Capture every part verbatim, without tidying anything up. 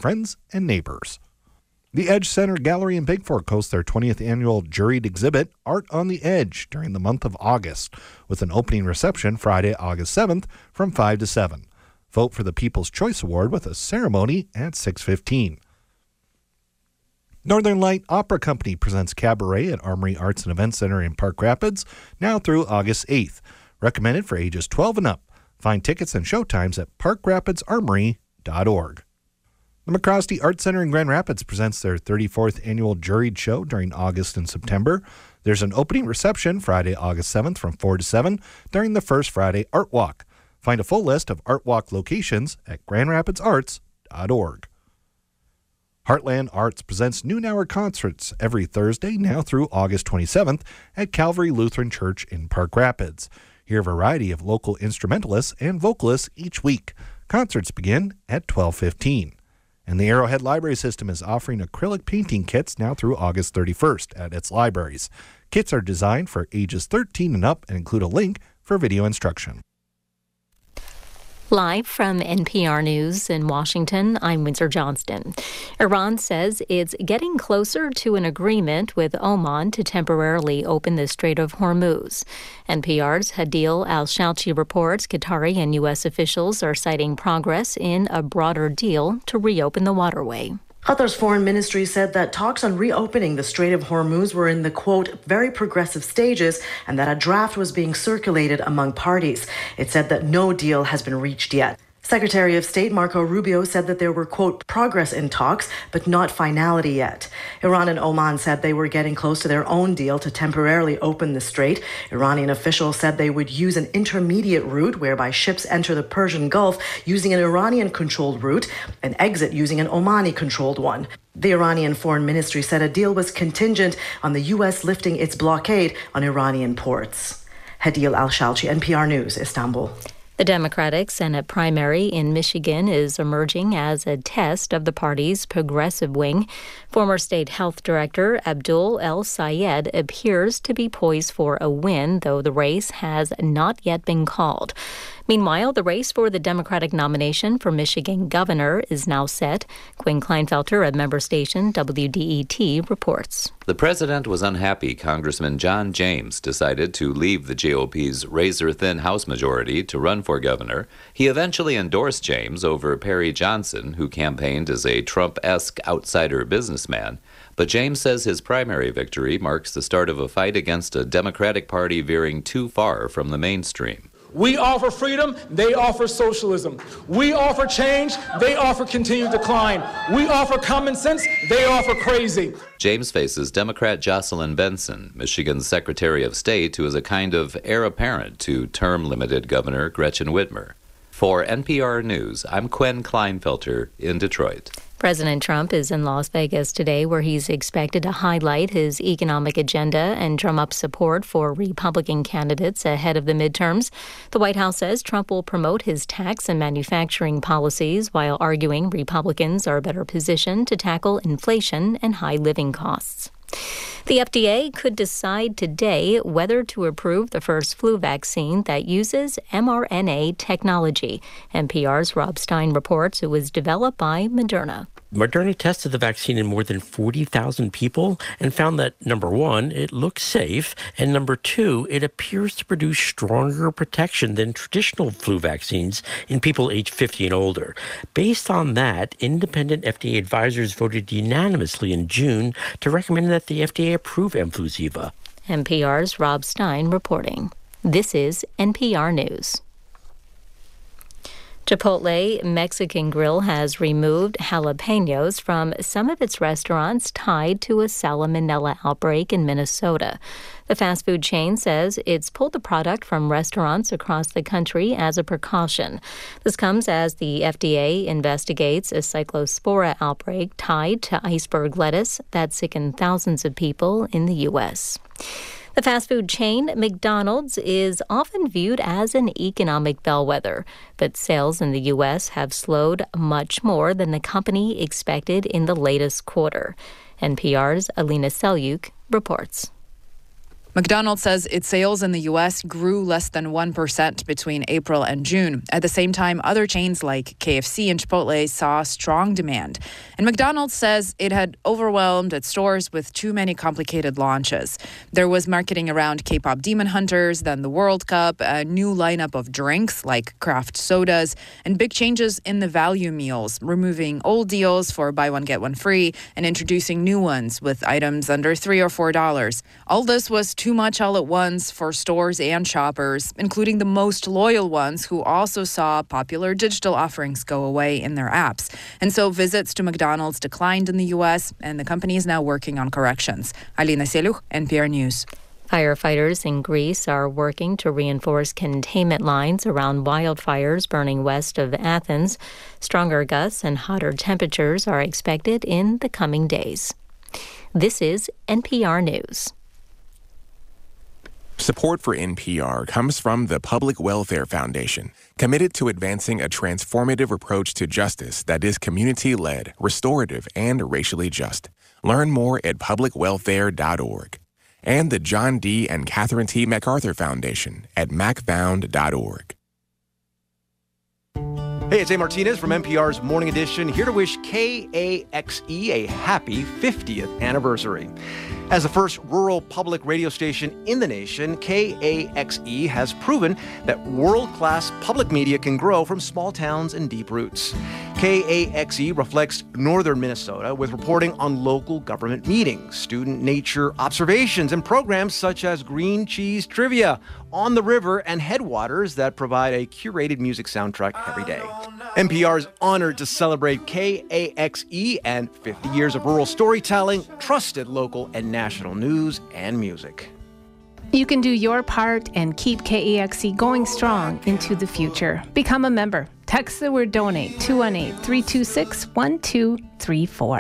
friends and neighbors. The Edge Center Gallery in Bigfork hosts their twentieth annual juried exhibit, Art on the Edge, during the month of August, with an opening reception Friday, August seventh from five to seven. Vote for the People's Choice Award with a ceremony at six fifteen. Northern Light Opera Company presents Cabaret at Armory Arts and Event Center in Park Rapids, now through August eighth. Recommended for ages twelve and up. Find tickets and showtimes at park rapids armory dot org. The McCrosty Art Center in Grand Rapids presents their thirty-fourth annual juried show during August and September. There's an opening reception Friday, August seventh from four to seven during the first Friday Art Walk. Find a full list of Art Walk locations at grand rapids arts dot org. Heartland Arts presents noon hour concerts every Thursday now through August twenty-seventh at Calvary Lutheran Church in Park Rapids. Hear a variety of local instrumentalists and vocalists each week. Concerts begin at twelve fifteen. And the Arrowhead Library System is offering acrylic painting kits now through August thirty-first at its libraries. Kits are designed for ages thirteen and up and include a link for video instruction. Live from N P R News in Washington, I'm Windsor Johnston. Iran says it's getting closer to an agreement with Oman to temporarily open the Strait of Hormuz. N P R's Hadil Al-Shalchi reports Qatari and U S officials are citing progress in a broader deal to reopen the waterway. Qatar's foreign ministry said that talks on reopening the Strait of Hormuz were in the, quote, very progressive stages and that a draft was being circulated among parties. It said that no deal has been reached yet. Secretary of State Marco Rubio said that there were, quote, progress in talks, but not finality yet. Iran and Oman said they were getting close to their own deal to temporarily open the strait. Iranian officials said they would use an intermediate route whereby ships enter the Persian Gulf using an Iranian-controlled route and exit using an Omani-controlled one. The Iranian Foreign Ministry said a deal was contingent on the U S lifting its blockade on Iranian ports. Hadil Al-Shalchi, N P R News, Istanbul. The Democratic Senate primary in Michigan is emerging as a test of the party's progressive wing. Former state health director Abdul El-Sayed appears to be poised for a win, though the race has not yet been called. Meanwhile, the race for the Democratic nomination for Michigan governor is now set. Quinn Kleinfelter of member station W D E T reports. The president was unhappy Congressman John James decided to leave the G O P's razor-thin House majority to run for governor. He eventually endorsed James over Perry Johnson, who campaigned as a Trump-esque outsider businessman. But James says his primary victory marks the start of a fight against a Democratic Party veering too far from the mainstream. We offer freedom, they offer socialism. We offer change, they offer continued decline. We offer common sense, they offer crazy. James faces Democrat Jocelyn Benson, Michigan's Secretary of State, who is a kind of heir apparent to term-limited Governor Gretchen Whitmer. For N P R News, I'm Quinn Kleinfelter in Detroit. President Trump is in Las Vegas today, where he's expected to highlight his economic agenda and drum up support for Republican candidates ahead of the midterms. The White House says Trump will promote his tax and manufacturing policies while arguing Republicans are better positioned to tackle inflation and high living costs. The F D A could decide today whether to approve the first flu vaccine that uses mRNA technology. N P R's Rob Stein reports it was developed by Moderna. Moderna tested the vaccine in more than forty thousand people and found that, number one, it looks safe, and number two, it appears to produce stronger protection than traditional flu vaccines in people aged fifty and older. Based on that, independent F D A advisors voted unanimously in June to recommend that the F D A approve Mfluziva. N P R's Rob Stein reporting. This is N P R News. Chipotle Mexican Grill has removed jalapenos from some of its restaurants tied to a salmonella outbreak in Minnesota. The fast food chain says it's pulled the product from restaurants across the country as a precaution. This comes as the F D A investigates a cyclospora outbreak tied to iceberg lettuce that sickened thousands of people in the U S. The fast food chain McDonald's is often viewed as an economic bellwether, but sales in the U S have slowed much more than the company expected in the latest quarter. N P R's Alina Selyuk reports. McDonald's says its sales in the U S grew less than one percent between April and June. At the same time, other chains like K F C and Chipotle saw strong demand. And McDonald's says it had overwhelmed its stores with too many complicated launches. There was marketing around K-pop Demon Hunters, then the World Cup, a new lineup of drinks like craft sodas, and big changes in the value meals, removing old deals for buy one, get one free, and introducing new ones with items under three or four dollars. All this was too much all at once for stores and shoppers, including the most loyal ones who also saw popular digital offerings go away in their apps. And so visits to McDonald's declined in the U S, and the company is now working on corrections. Alina Seluch, N P R News. Firefighters in Greece are working to reinforce containment lines around wildfires burning west of Athens. Stronger gusts and hotter temperatures are expected in the coming days. This is N P R News. Support for N P R comes from the Public Welfare Foundation, committed to advancing a transformative approach to justice that is community-led, restorative, and racially just. Learn more at public welfare dot org. And the John D. and Catherine T. MacArthur Foundation at mac found dot org. Hey, it's A. Martinez from N P R's Morning Edition, here to wish K A X E a happy fiftieth anniversary. As the first rural public radio station in the nation, K A X E has proven that world-class public media can grow from small towns and deep roots. K A X E reflects northern Minnesota with reporting on local government meetings, student nature observations, and programs such as Green Cheese Trivia, On the River, and Headwaters that provide a curated music soundtrack every day. N P R is honored to celebrate K A X E and fifty years of rural storytelling, trusted local and national news and music. You can do your part and keep K A X E going strong into the future. Become a member. Text the word donate two one eight, three two six, one two three four.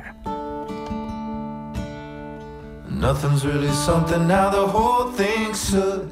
Nothing's really something now, the whole thing should.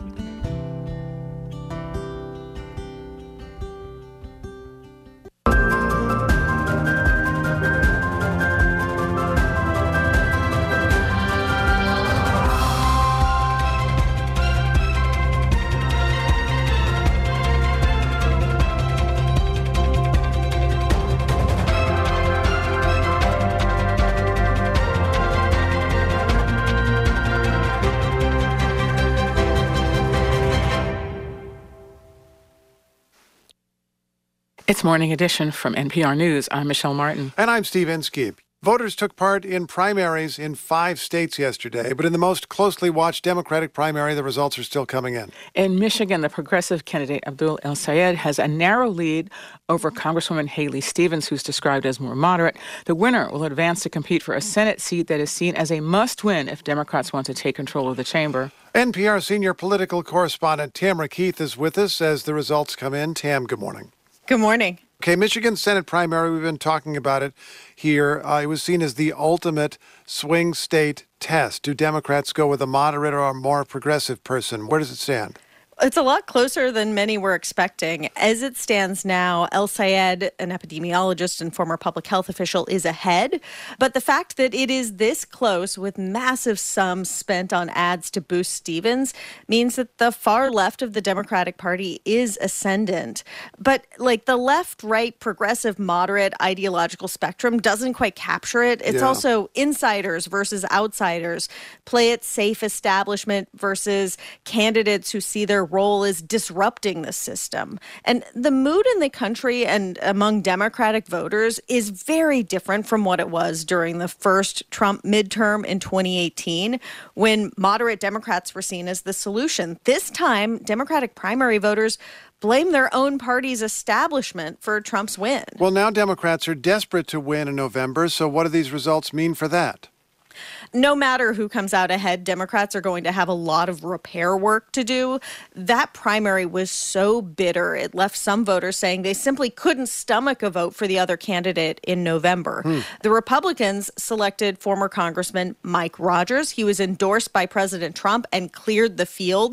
It's Morning Edition from N P R News. I'm Michelle Martin. And I'm Steve Inskeep. Voters took part in primaries in five states yesterday, but in the most closely watched Democratic primary, the results are still coming in. In Michigan, the progressive candidate Abdul El-Sayed has a narrow lead over Congresswoman Haley Stevens, who's described as more moderate. The winner will advance to compete for a Senate seat that is seen as a must-win if Democrats want to take control of the chamber. N P R senior political correspondent Tamara Keith is with us as the results come in. Tam, good morning. Good morning. Okay, Michigan Senate primary, we've been talking about it here. Uh, it was seen as the ultimate swing state test. Do Democrats go with a moderate or a more progressive person? Where does it stand? It's a lot closer than many were expecting. As it stands now, El-Sayed, an epidemiologist and former public health official, is ahead. But the fact that it is this close with massive sums spent on ads to boost Stevens means that the far left of the Democratic Party is ascendant. But like the left, right, progressive, moderate ideological spectrum doesn't quite capture it. It's yeah. also insiders versus outsiders, play it safe establishment versus candidates who see their role is disrupting the system. And the mood in the country and among Democratic voters is very different from what it was during the first Trump midterm in twenty eighteen, when moderate Democrats were seen as the solution. This time, Democratic primary voters blame their own party's establishment for Trump's win. Well, now Democrats are desperate to win in November, so what do these results mean for that? No matter who comes out ahead, Democrats are going to have a lot of repair work to do. That primary was so bitter, it left some voters saying they simply couldn't stomach a vote for the other candidate in November. Hmm. The Republicans selected former Congressman Mike Rogers. He was endorsed by President Trump and cleared the field.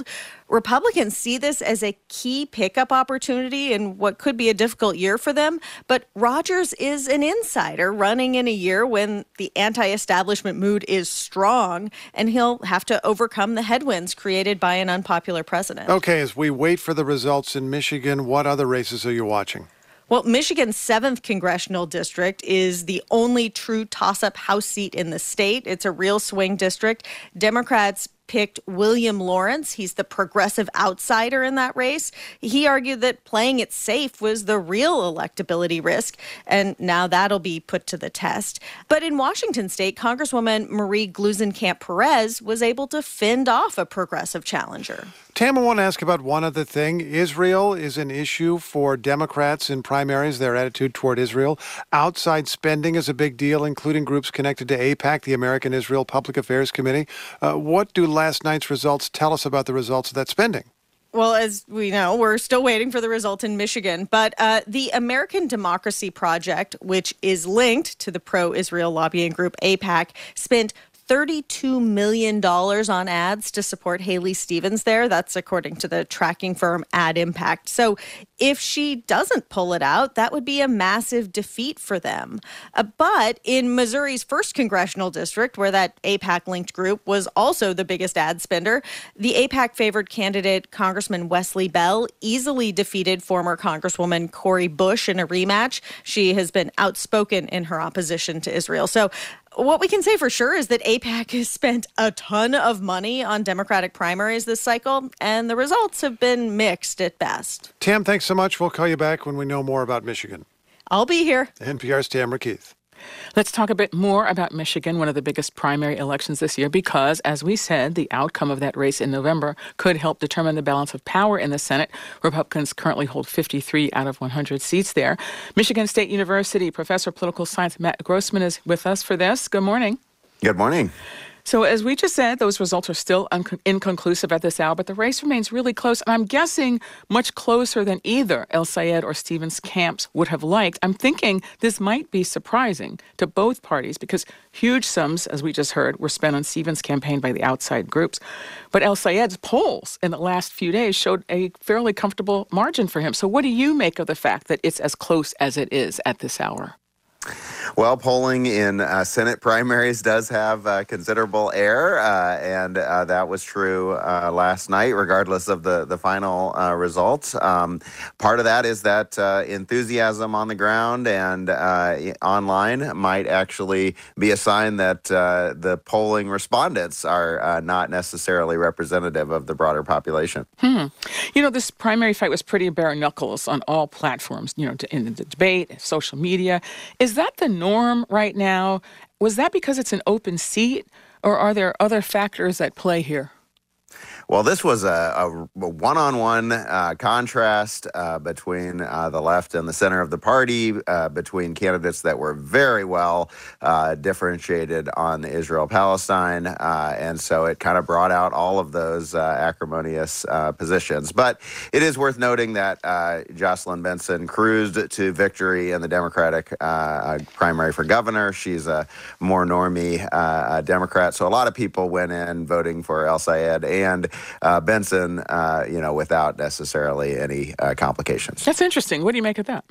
Republicans see this as a key pickup opportunity in what could be a difficult year for them. But Rogers is an insider running in a year when the anti-establishment mood is strong, and he'll have to overcome the headwinds created by an unpopular president. Okay, as we wait for the results in Michigan, what other races are you watching? Well, Michigan's seventh congressional district is the only true toss-up House seat in the state. It's a real swing district. Democrats picked William Lawrence. He's the progressive outsider in that race. He argued that playing it safe was the real electability risk, and now that'll be put to the test. But in Washington state, Congresswoman Marie Gluesenkamp-Perez was able to fend off a progressive challenger. Tam, I want to ask about one other thing. Israel is an issue for Democrats in primaries, their attitude toward Israel. Outside spending is a big deal, including groups connected to AIPAC, the American Israel Public Affairs Committee. Uh, what do last night's results tell us about the results of that spending? Well, as we know, we're still waiting for the result in Michigan. But uh, the American Democracy Project, which is linked to the pro-Israel lobbying group AIPAC, spent thirty-two million dollars on ads to support Haley Stevens there. That's according to the tracking firm Ad Impact. So if she doesn't pull it out, that would be a massive defeat for them. Uh, but in Missouri's first congressional district, where that AIPAC-linked group was also the biggest ad spender, the AIPAC-favored candidate, Congressman Wesley Bell, easily defeated former Congresswoman Cori Bush in a rematch. She has been outspoken in her opposition to Israel. So what we can say for sure is that AIPAC has spent a ton of money on Democratic primaries this cycle, and the results have been mixed at best. Tam, thanks so much. We'll call you back when we know more about Michigan. I'll be here. N P R's Tamara Keith. Let's talk a bit more about Michigan, one of the biggest primary elections this year, because, as we said, the outcome of that race in November could help determine the balance of power in the Senate. Republicans currently hold fifty-three out of one hundred seats there. Michigan State University professor of political science Matt Grossman is with us for this. Good morning. Good morning. So as we just said, those results are still un- inconclusive at this hour, but the race remains really close, and I'm guessing much closer than either El-Sayed or Stevens camps would have liked. I'm thinking this might be surprising to both parties because huge sums, as we just heard, were spent on Stevens' campaign by the outside groups. But El-Sayed's polls in the last few days showed a fairly comfortable margin for him. So what do you make of the fact that it's as close as it is at this hour? Well, polling in uh, Senate primaries does have uh, considerable air, uh, and uh, that was true uh, last night, regardless of the, the final uh, results. Um, part of that is that uh, enthusiasm on the ground and uh, online might actually be a sign that uh, the polling respondents are uh, not necessarily representative of the broader population. Hmm. You know, this primary fight was pretty bare knuckles on all platforms, you know, in the debate, social media. Is that the norm right now? Was that because it's an open seat, or are there other factors at play here? Well, this was a, a one-on-one uh, contrast uh, between uh, the left and the center of the party, uh, between candidates that were very well uh, differentiated on Israel-Palestine, uh, and so it kind of brought out all of those uh, acrimonious uh, positions. But it is worth noting that uh, Jocelyn Benson cruised to victory in the Democratic uh, primary for governor. She's a more normie uh, Democrat, so a lot of people went in voting for El-Sayed and Uh, Benson, uh, you know, without necessarily any uh, complications. That's interesting. What do you make of that?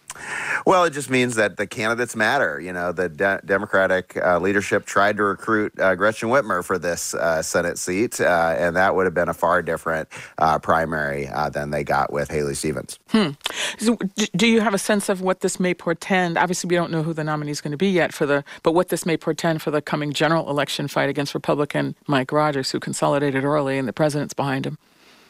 Well, it just means that the candidates matter. You know, the de- Democratic uh, leadership tried to recruit uh, Gretchen Whitmer for this uh, Senate seat, uh, and that would have been a far different uh, primary uh, than they got with Haley Stevens. Hmm. So, do you have a sense of what this may portend? Obviously, we don't know who the nominee is going to be yet for the, but what this may portend for the coming general election fight against Republican Mike Rogers, who consolidated early, and the president's behind him.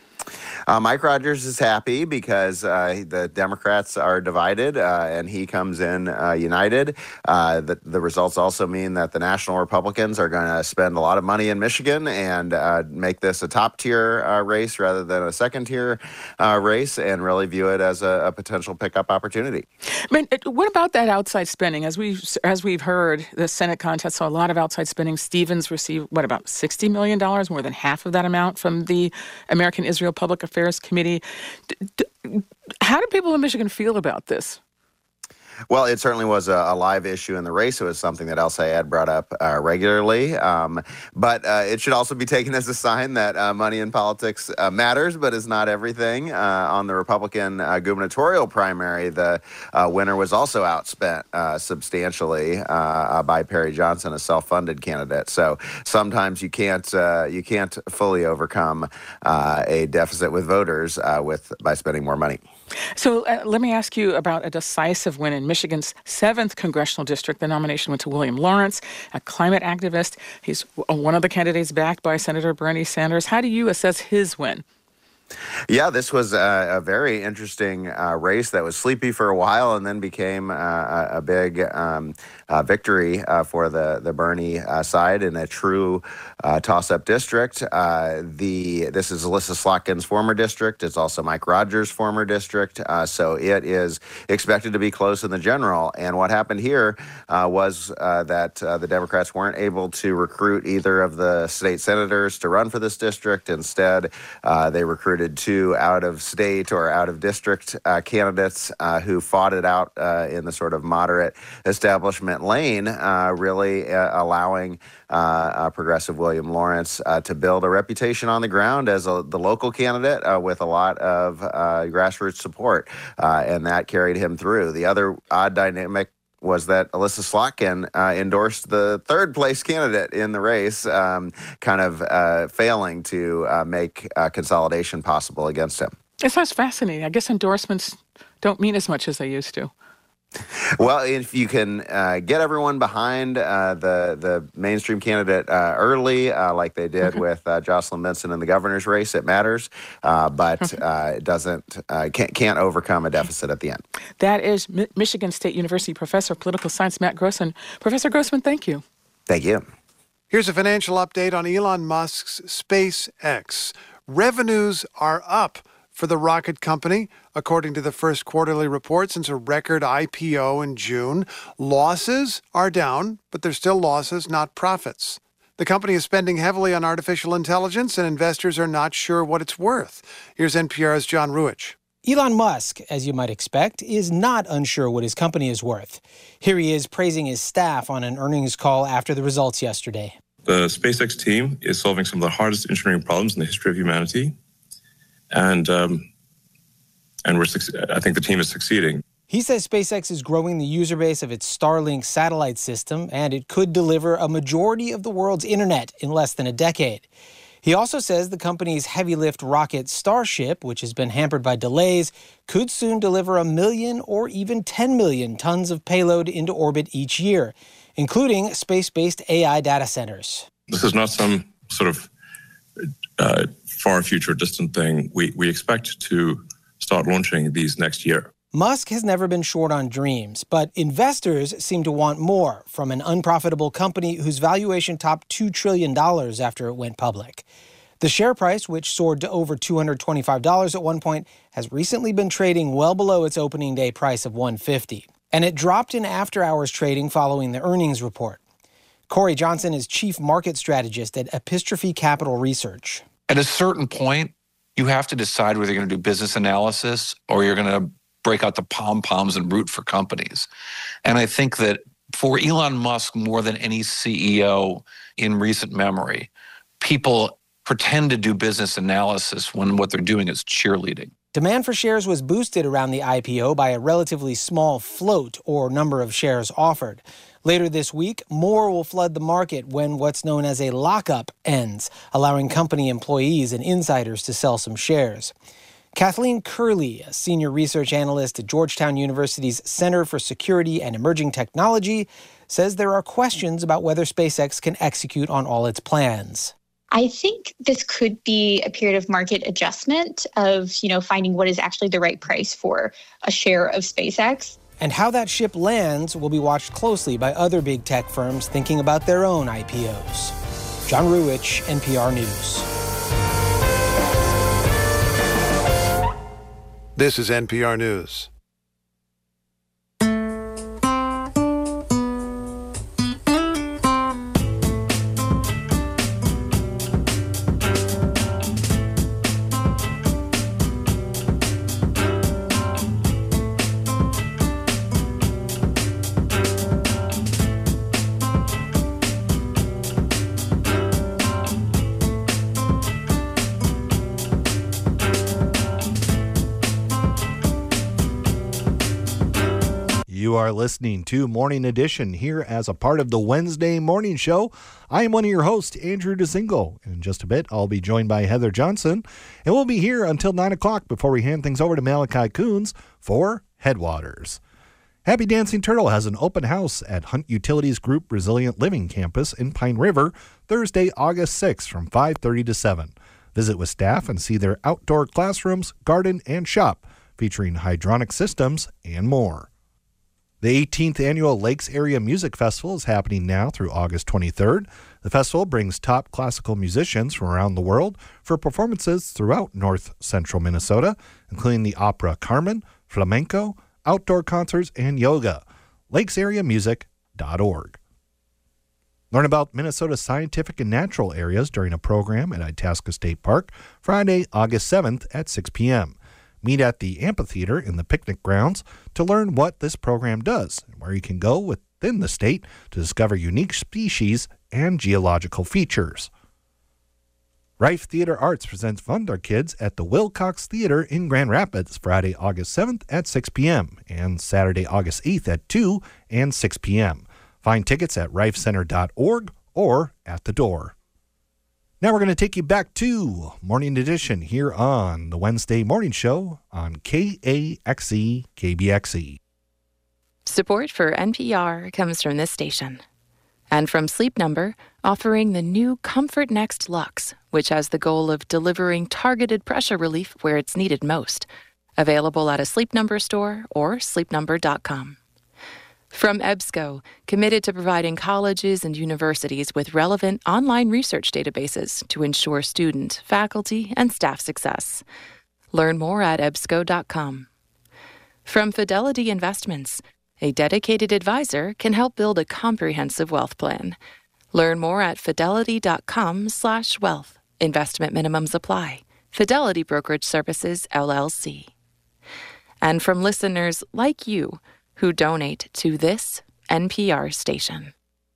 Uh, Mike Rogers is happy because uh, the Democrats are divided, uh, and he comes in uh, united. Uh, the, the results also mean that the National Republicans are going to spend a lot of money in Michigan and uh, make this a top-tier uh, race rather than a second-tier uh, race, and really view it as a, a potential pickup opportunity. But what about that outside spending? As we've, as we've heard, the Senate contest saw a lot of outside spending. Stevens received, what, about sixty million dollars, more than half of that amount from the American Israel Public Affairs Committee. D- d- how do people in Michigan feel about this? Well, it certainly was a, a live issue in the race. It was something that El Sayed brought up uh, regularly. Um, but uh, it should also be taken as a sign that uh, money in politics uh, matters, but is not everything. Uh, on the Republican uh, gubernatorial primary, the uh, winner was also outspent uh, substantially uh, by Perry Johnson, a self-funded candidate. So sometimes you can't uh, you can't fully overcome uh, a deficit with voters uh, with by spending more money. So uh, let me ask you about a decisive win in Michigan's seventh congressional district. The nomination went to William Lawrence, a climate activist. He's one of the candidates backed by Senator Bernie Sanders. How do you assess his win? Yeah, this was a, a very interesting uh, race that was sleepy for a while and then became uh, a, a big um, uh, victory uh, for the, the Bernie uh, side in a true uh, toss-up district. Uh, the This is Alyssa Slotkin's former district. It's also Mike Rogers' former district. Uh, so it is expected to be close in the general. And what happened here uh, was uh, that uh, the Democrats weren't able to recruit either of the state senators to run for this district. Instead, uh, they recruited two out-of-state or out-of-district uh, candidates uh, who fought it out uh, in the sort of moderate establishment lane, uh, really uh, allowing uh, uh, progressive William Lawrence uh, to build a reputation on the ground as a, the local candidate uh, with a lot of uh, grassroots support, uh, and that carried him through. The other odd dynamic was that Alyssa Slotkin uh, endorsed the third place candidate in the race, um, kind of uh, failing to uh, make uh, consolidation possible against him. It sounds fascinating. I guess endorsements don't mean as much as they used to. Well, if you can uh, get everyone behind uh, the the mainstream candidate uh, early, uh, like they did okay. with uh, Jocelyn Benson in the governor's race, it matters. Uh, but okay. uh, it doesn't uh, can't, can't overcome a deficit at the end. That is Mi- Michigan State University professor of political science Matt Grossman. Professor Grossman, thank you. Thank you. Here's a financial update on Elon Musk's SpaceX. Revenues are up for the rocket company, according to the first quarterly report since a record I P O in June. Losses are down, but they're still losses, not profits. The company is spending heavily on artificial intelligence, and investors are not sure what it's worth. Here's N P R's John Ruich. Elon Musk, as you might expect, is not unsure what his company is worth. Here he is praising his staff on an earnings call after the results yesterday. The SpaceX team is solving some of the hardest engineering problems in the history of humanity. And um, and we're I think the team is succeeding. He says SpaceX is growing the user base of its Starlink satellite system, and it could deliver a majority of the world's internet in less than a decade. He also says the company's heavy-lift rocket Starship, which has been hampered by delays, could soon deliver a million or even ten million tons of payload into orbit each year, including space-based A I data centers. This is not some sort of uh, far future distant thing. We we expect to start launching these next year. Musk has never been short on dreams, but investors seem to want more from an unprofitable company whose valuation topped two trillion dollars after it went public. The share price, which soared to over two hundred twenty-five dollars at one point, has recently been trading well below its opening day price of one hundred fifty dollars, and it dropped in after-hours trading following the earnings report. Corey Johnson is chief market strategist at Epistrophe Capital Research. At a certain point, you have to decide whether you're going to do business analysis or you're going to break out the pom-poms and root for companies. And I think that for Elon Musk, more than any C E O in recent memory, people pretend to do business analysis when what they're doing is cheerleading. Demand for shares was boosted around the I P O by a relatively small float or number of shares offered. Later this week, more will flood the market when what's known as a lockup ends, allowing company employees and insiders to sell some shares. Kathleen Curley, a senior research analyst at Georgetown University's Center for Security and Emerging Technology, says there are questions about whether SpaceX can execute on all its plans. I think this could be a period of market adjustment of, you know, finding what is actually the right price for a share of SpaceX. And how that ship lands will be watched closely by other big tech firms thinking about their own I P Os. John Ruich, N P R News. This is N P R News. are listening to Morning Edition here as a part of the Wednesday Morning Show. I am one of your hosts, Andrew DeZingle. In just a bit, I'll be joined by Heather Johnson, and we'll be here until nine o'clock before we hand things over to Malachi Coons for Headwaters. Happy Dancing Turtle has an open house at Hunt Utilities Group Resilient Living Campus in Pine River, Thursday, August sixth from five thirty to seven. Visit with staff and see their outdoor classrooms, garden, and shop, featuring hydronic systems and more. The eighteenth Annual Lakes Area Music Festival is happening now through August twenty-third. The festival brings top classical musicians from around the world for performances throughout north central Minnesota, including the opera Carmen, flamenco, outdoor concerts, and yoga. lakes area music dot org. Learn about Minnesota's scientific and natural areas during a program at Itasca State Park, Friday, August seventh at six p.m. Meet at the amphitheater in the picnic grounds to learn what this program does and where you can go within the state to discover unique species and geological features. Rife Theater Arts presents Thunder Kids at the Wilcox Theater in Grand Rapids, Friday, August seventh at six p.m. and Saturday, August eighth at two and six p.m. Find tickets at rife center dot org or at the door. Now we're going to take you back to Morning Edition here on the Wednesday Morning Show on K A X E K B X E. Support for N P R comes from this station. And from Sleep Number, offering the new Comfort Next Luxe, which has the goal of delivering targeted pressure relief where it's needed most. Available at a Sleep Number store or sleep number dot com. From EBSCO, committed to providing colleges and universities with relevant online research databases to ensure student, faculty, and staff success. Learn more at ebsco dot com. From Fidelity Investments, a dedicated advisor can help build a comprehensive wealth plan. Learn more at fidelity dot com slash wealth. Investment minimums apply. Fidelity Brokerage Services, L L C. And from listeners like you, who donate to this N P R station.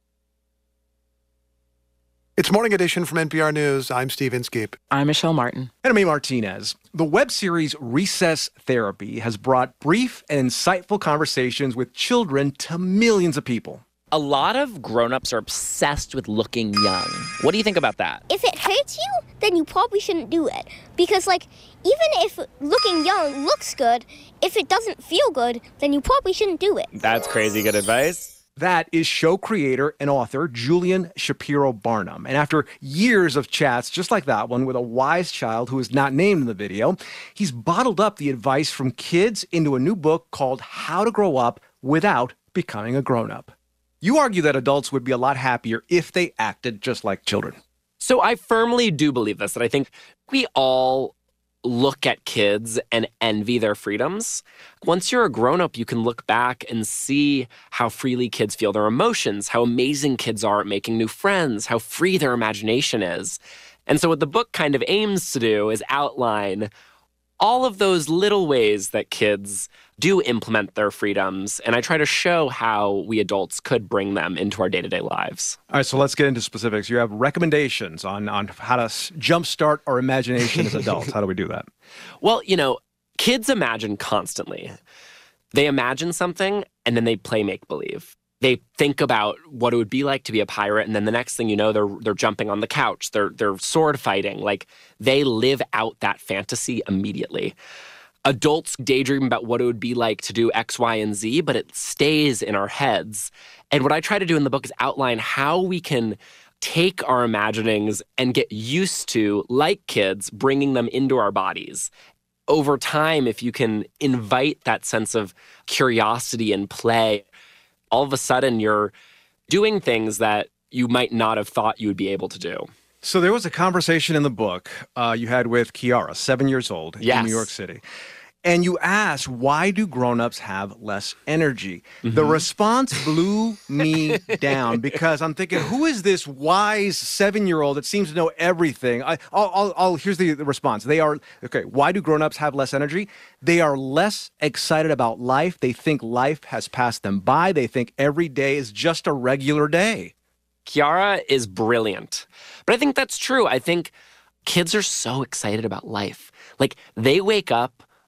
It's Morning Edition from N P R News. I'm Steve Inskeep. I'm Michelle Martin. And I'm Amy Martinez. The web series Recess Therapy has brought brief and insightful conversations with children to millions of people. A lot of grown-ups are obsessed with looking young. What do you think about that? If it hurts you, then you probably shouldn't do it. Because, like, even if looking young looks good, if it doesn't feel good, then you probably shouldn't do it. That's crazy good advice. That is show creator and author Julian Shapiro Barnum. And after years of chats just like that one with a wise child who is not named in the video, he's bottled up the advice from kids into a new book called How to Grow Up Without Becoming a Grown-Up. You argue that adults would be a lot happier if they acted just like children. So I firmly do believe this, that I think we all look at kids and envy their freedoms. Once you're a grown-up, you can look back and see how freely kids feel their emotions, how amazing kids are at making new friends, how free their imagination is. And so what the book kind of aims to do is outline all of those little ways that kids do implement their freedoms, and I try to show how we adults could bring them into our day-to-day lives. All right, so let's get into specifics. You have recommendations on, on how to jumpstart our imagination as adults. How do we do that? Well, you know, kids imagine constantly. They imagine something, and then they play make-believe. They think about what it would be like to be a pirate, and then the next thing you know, they're they're jumping on the couch. They're they're sword fighting. Like, they live out that fantasy immediately. Adults daydream about what it would be like to do X, Y, and Z, but it stays in our heads. And what I try to do in the book is outline how we can take our imaginings and get used to, like kids, bringing them into our bodies. Over time, if you can invite that sense of curiosity and play, all of a sudden you're doing things that you might not have thought you would be able to do. So there was a conversation in the book uh, you had with Kiara, seven years old, yes. in New York City. And you asked, why do grown-ups have less energy? Mm-hmm. The response blew me down because I'm thinking, who is this wise seven-year-old that seems to know everything? I, I'll, I'll, I'll, here's the, the response. They are, okay, why do grown-ups have less energy? They are less excited about life. They think life has passed them by. They think every day is just a regular day. Kiara is brilliant. But I think that's true. I think kids are so excited about life. Like, they wake up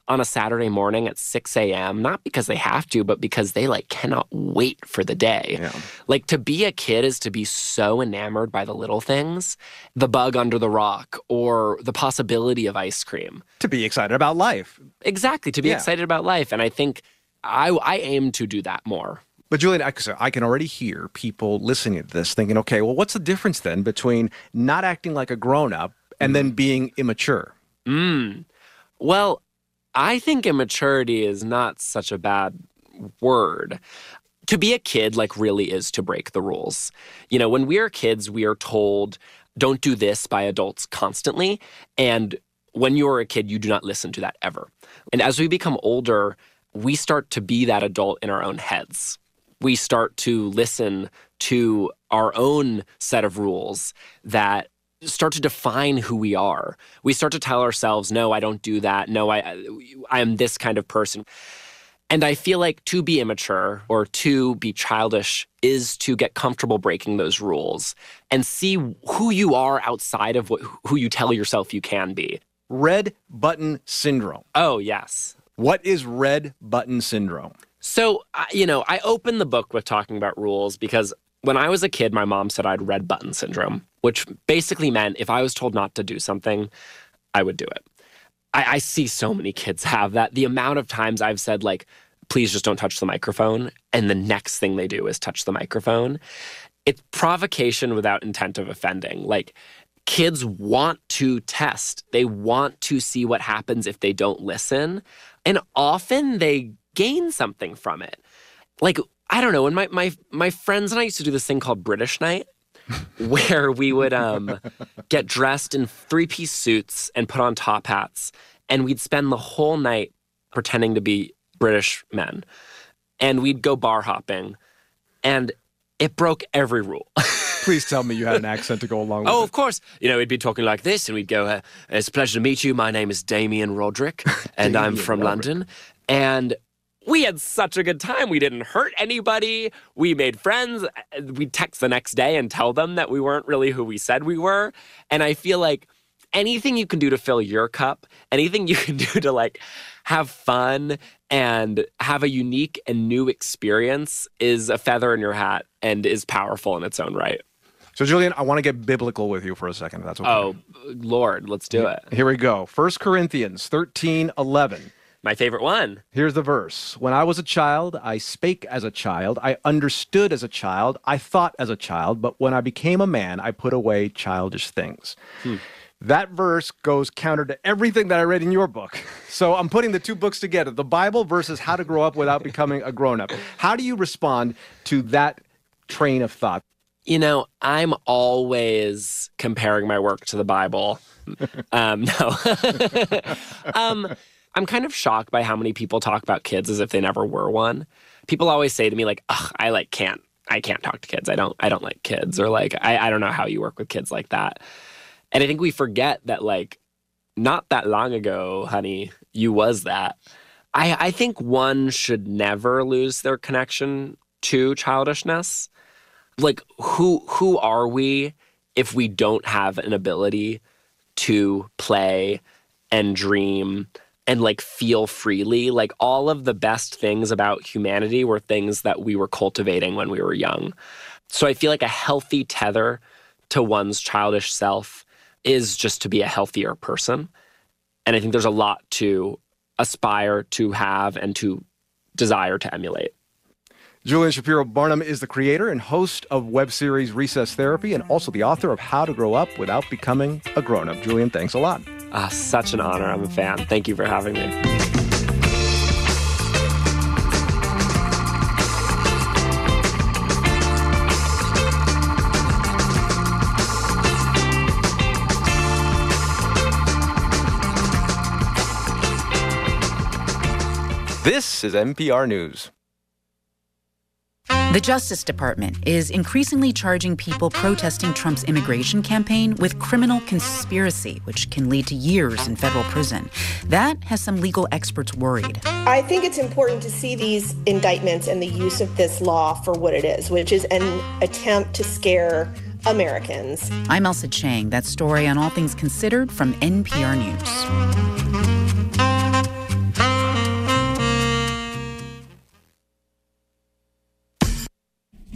on a Saturday morning at six a.m., not because they have to, but because they like cannot wait for the day. Yeah. Like to be a kid is to be so enamored by the little things, the bug under the rock or the possibility of ice cream. To be excited about life. Exactly, to be Yeah. excited about life. And I think I, I aim to do that more. But Julian, I, so I can already hear people listening to this thinking, okay, well, what's the difference then between not acting like a grown-up and mm. then being immature? Mm. Well, I think immaturity is not such a bad word. To be a kid, like, really is to break the rules. You know, when we are kids, we are told, don't do this by adults constantly. And when you're a kid, you do not listen to that ever. And as we become older, we start to be that adult in our own heads. We start to listen to our own set of rules that start to define who we are. We start to tell ourselves, no, I don't do that. No, I, I am this kind of person. And I feel like to be immature or to be childish is to get comfortable breaking those rules and see who you are outside of what, who you tell yourself you can be. Red button syndrome. Oh, yes. What is red button syndrome? So, you know, I opened the book with talking about rules because when I was a kid, my mom said I had red button syndrome, which basically meant if I was told not to do something, I would do it. I, I see so many kids have that. The amount of times I've said, like, please just don't touch the microphone, and the next thing they do is touch the microphone. It's provocation without intent of offending. Like, kids want to test. They want to see what happens if they don't listen, and often they gain something from it. Like, I don't know, when my, my, my friends and I used to do this thing called British Night, where we would um, get dressed in three-piece suits and put on top hats, and we'd spend the whole night pretending to be British men. And we'd go bar hopping, and it broke every rule. Please tell me you had an accent to go along with oh, it. Oh, of course. You know, we'd be talking like this, and we'd go, uh, it's a pleasure to meet you. My name is Damien Roderick, and I'm from Roderick. London. And we had such a good time. We didn't hurt anybody. We made friends. We'd text the next day and tell them that we weren't really who we said we were. And I feel like anything you can do to fill your cup, anything you can do to, like, have fun and have a unique and new experience is a feather in your hat and is powerful in its own right. So, Julian, I want to get biblical with you for a second, if that's okay. Oh, Lord, let's do it. Here we go. First Corinthians thirteen eleven. My favorite one. Here's the verse. When I was a child, I spake as a child. I understood as a child. I thought as a child. But when I became a man, I put away childish things. Hmm. That verse goes counter to everything that I read in your book. So I'm putting the two books together, the Bible versus How to Grow Up Without Becoming a Grown-Up. How do you respond to that train of thought? You know, I'm always comparing my work to the Bible. um, no. um, I'm kind of shocked by how many people talk about kids as if they never were one. People always say to me, like, ugh, I like can't, I can't talk to kids. I don't, I don't like kids. Or like, I, I don't know how you work with kids like that. And I think we forget that, like, not that long ago, honey, you was that. I, I think one should never lose their connection to childishness. Like, who who are we if we don't have an ability to play and dream and, like, feel freely? Like, all of the best things about humanity were things that we were cultivating when we were young. So I feel like a healthy tether to one's childish self is just to be a healthier person. And I think there's a lot to aspire to have and to desire to emulate. Julian Shapiro Barnum is the creator and host of web series Recess Therapy and also the author of How to Grow Up Without Becoming a Grown-Up. Julian, thanks a lot. Ah, such an honor. I'm a fan. Thank you for having me. This is N P R News. The Justice Department is increasingly charging people protesting Trump's immigration campaign with criminal conspiracy, which can lead to years in federal prison. That has some legal experts worried. I think it's important to see these indictments and the use of this law for what it is, which is an attempt to scare Americans. I'm Elsa Chang. That story on All Things Considered from N P R News.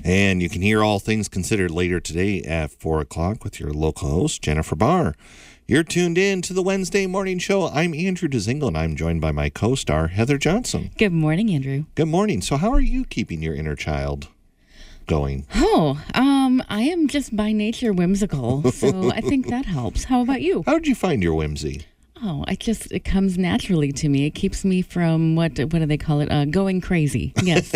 And you can hear All Things Considered later today at four o'clock with your local host, Jennifer Barr. You're tuned in to the Wednesday morning show. I'm Andrew Dzingel, and I'm joined by my co-star, Heather Johnson. Good morning, Andrew. Good morning. So how are you keeping your inner child going? Oh, um, I am just by nature whimsical, so I think that helps. How about you? How did you find your whimsy? Oh, I just, it comes naturally to me. It keeps me from, what what do they call it? Uh, going crazy. Yes.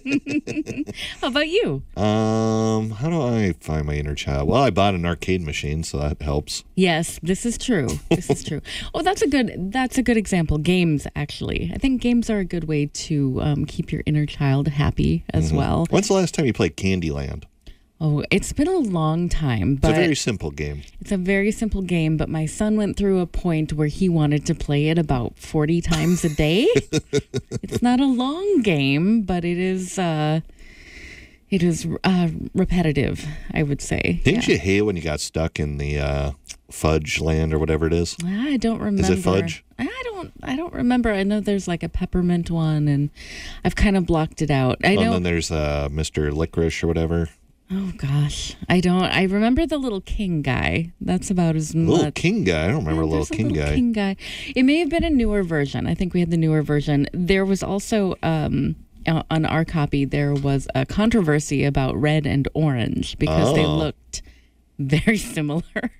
How about you? Um, how do I find my inner child? Well, I bought an arcade machine, so that helps. Yes, this is true. This is true. Oh, that's a good, that's a good example. Games, actually. I think games are a good way to um, keep your inner child happy as Mm-hmm. well. When's the last time you played Candyland? Oh, it's been a long time, but It's a very simple game. It's a very simple game, but my son went through a point where he wanted to play it about forty times a day. It's not a long game, but it is uh, it is uh, repetitive, I would say. Didn't Yeah. you hate when you got stuck in the uh, fudge land or whatever it is? I don't remember. Is it fudge? I don't. I don't remember. I know there's like a peppermint one, and I've kind of blocked it out. I Oh, know. and then there's uh, Mister Licorice or whatever. Oh gosh, I don't. I remember the little king guy. That's about as much. Little king guy. I don't remember Yeah, little there's a king little guy. King guy. It may have been a newer version. I think we had the newer version. There was also um, uh, on our copy. There was a controversy about red and orange because they Oh. looked very similar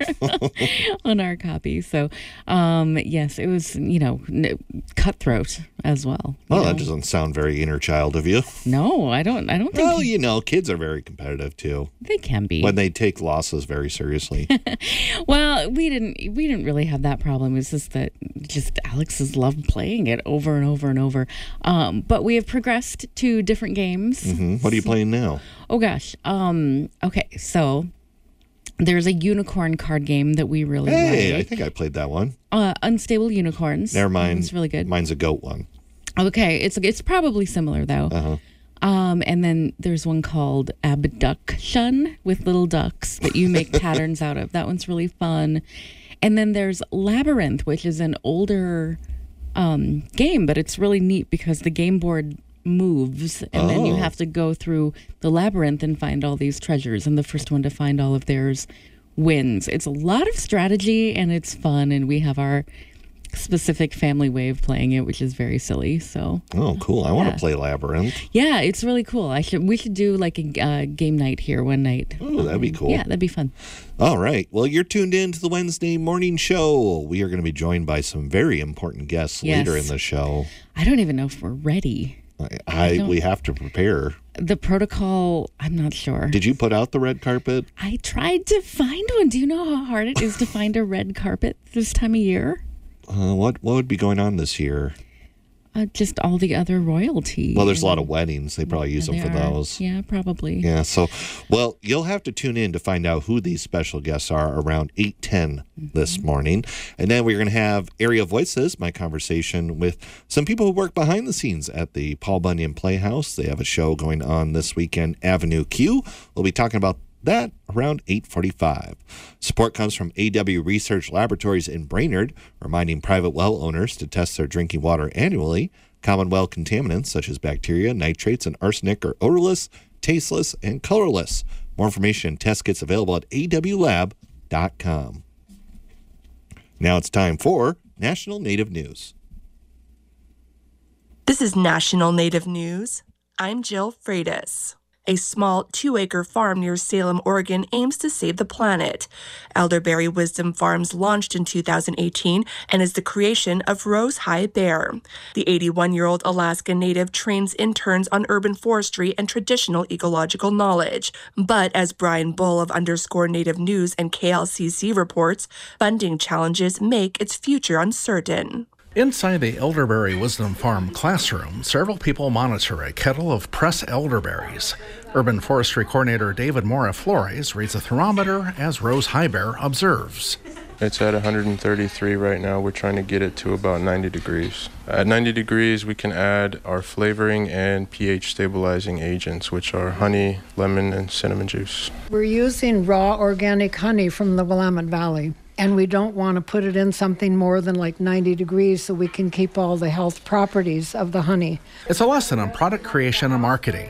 on our copy. So, um, yes, it was, you know, n- cutthroat as well. Well, you that know. doesn't sound very inner child of you. No, I don't. I don't think Well, you know, kids are very competitive too. they can be. When they take losses very seriously. Well, we didn't we didn't really have that problem. It's just that just Alex has loved playing it over and over and over. Um, but we have progressed to different games. hmm What are you playing now? Oh gosh. Um, okay, so there's a unicorn card game that we really Hey, like. I think I played that one. Uh, Unstable Unicorns. Never mind. It's really good. Mine's a goat one. Okay, it's it's probably similar though. Uh-huh. Um, and then there's one called Abduction with little ducks that you make patterns out of. That one's really fun. And then there's Labyrinth, which is an older um, game, but it's really neat because the game board moves and then you Oh. have to go through the labyrinth and find all these treasures. And the first one to find all of theirs wins. It's a lot of strategy and it's fun. And we have our specific family way of playing it, which is very silly. So, Oh, cool. I want Yeah. to play Labyrinth. yeah, it's really cool. I should we should do like a uh, game night here one night. Oh, that'd be cool. Yeah, that'd be fun. All right. Well, you're tuned in to the Wednesday morning show. We are going to be joined by some very important guests Yes. later in the show. I don't even know if we're ready. I, I I don't- we have to prepare. The protocol, I'm not sure. Did you put out the red carpet? I tried to find one. Do you know how hard it is to find a red carpet this time of year? Uh, what what would be going on this year? Uh, just all the other royalty. Well, there's a lot of weddings. They probably use them There for are. those. Yeah, probably. Yeah, so, well, you'll have to tune in to find out who these special guests are around eight ten this morning. And then we're going to have Area Voices, my conversation with some people who work behind the scenes at the Paul Bunyan Playhouse. They have a show going on this weekend, Avenue Q. We'll be talking about that around eight forty-five. Support comes from A W Research Laboratories in Brainerd, reminding private well owners to test their drinking water annually. Common well contaminants such as bacteria, nitrates, and arsenic are odorless, tasteless, and colorless. More information and test kits available at a w lab dot com. Now it's time for National Native News. This is National Native News. I'm Jill Freitas. A small two-acre farm near Salem, Oregon aims to save the planet. Elderberry Wisdom Farms launched in two thousand eighteen and is the creation of Rose High Bear. The eighty-one-year-old Alaska native trains interns on urban forestry and traditional ecological knowledge. But as Brian Bull of Underscore Native News and K L C C reports, funding challenges make its future uncertain. Inside the Elderberry Wisdom Farm classroom, several people monitor a kettle of pressed elderberries. Urban Forestry Coordinator David Mora Flores reads a thermometer as Rose Highbear observes. It's at one hundred thirty-three right now. We're trying to get it to about ninety degrees. At ninety degrees, we can add our flavoring and pH stabilizing agents, which are honey, lemon, and cinnamon juice. We're using raw organic honey from the Willamette Valley, and we don't want to put it in something more than like ninety degrees so we can keep all the health properties of the honey. It's a lesson on product creation and marketing.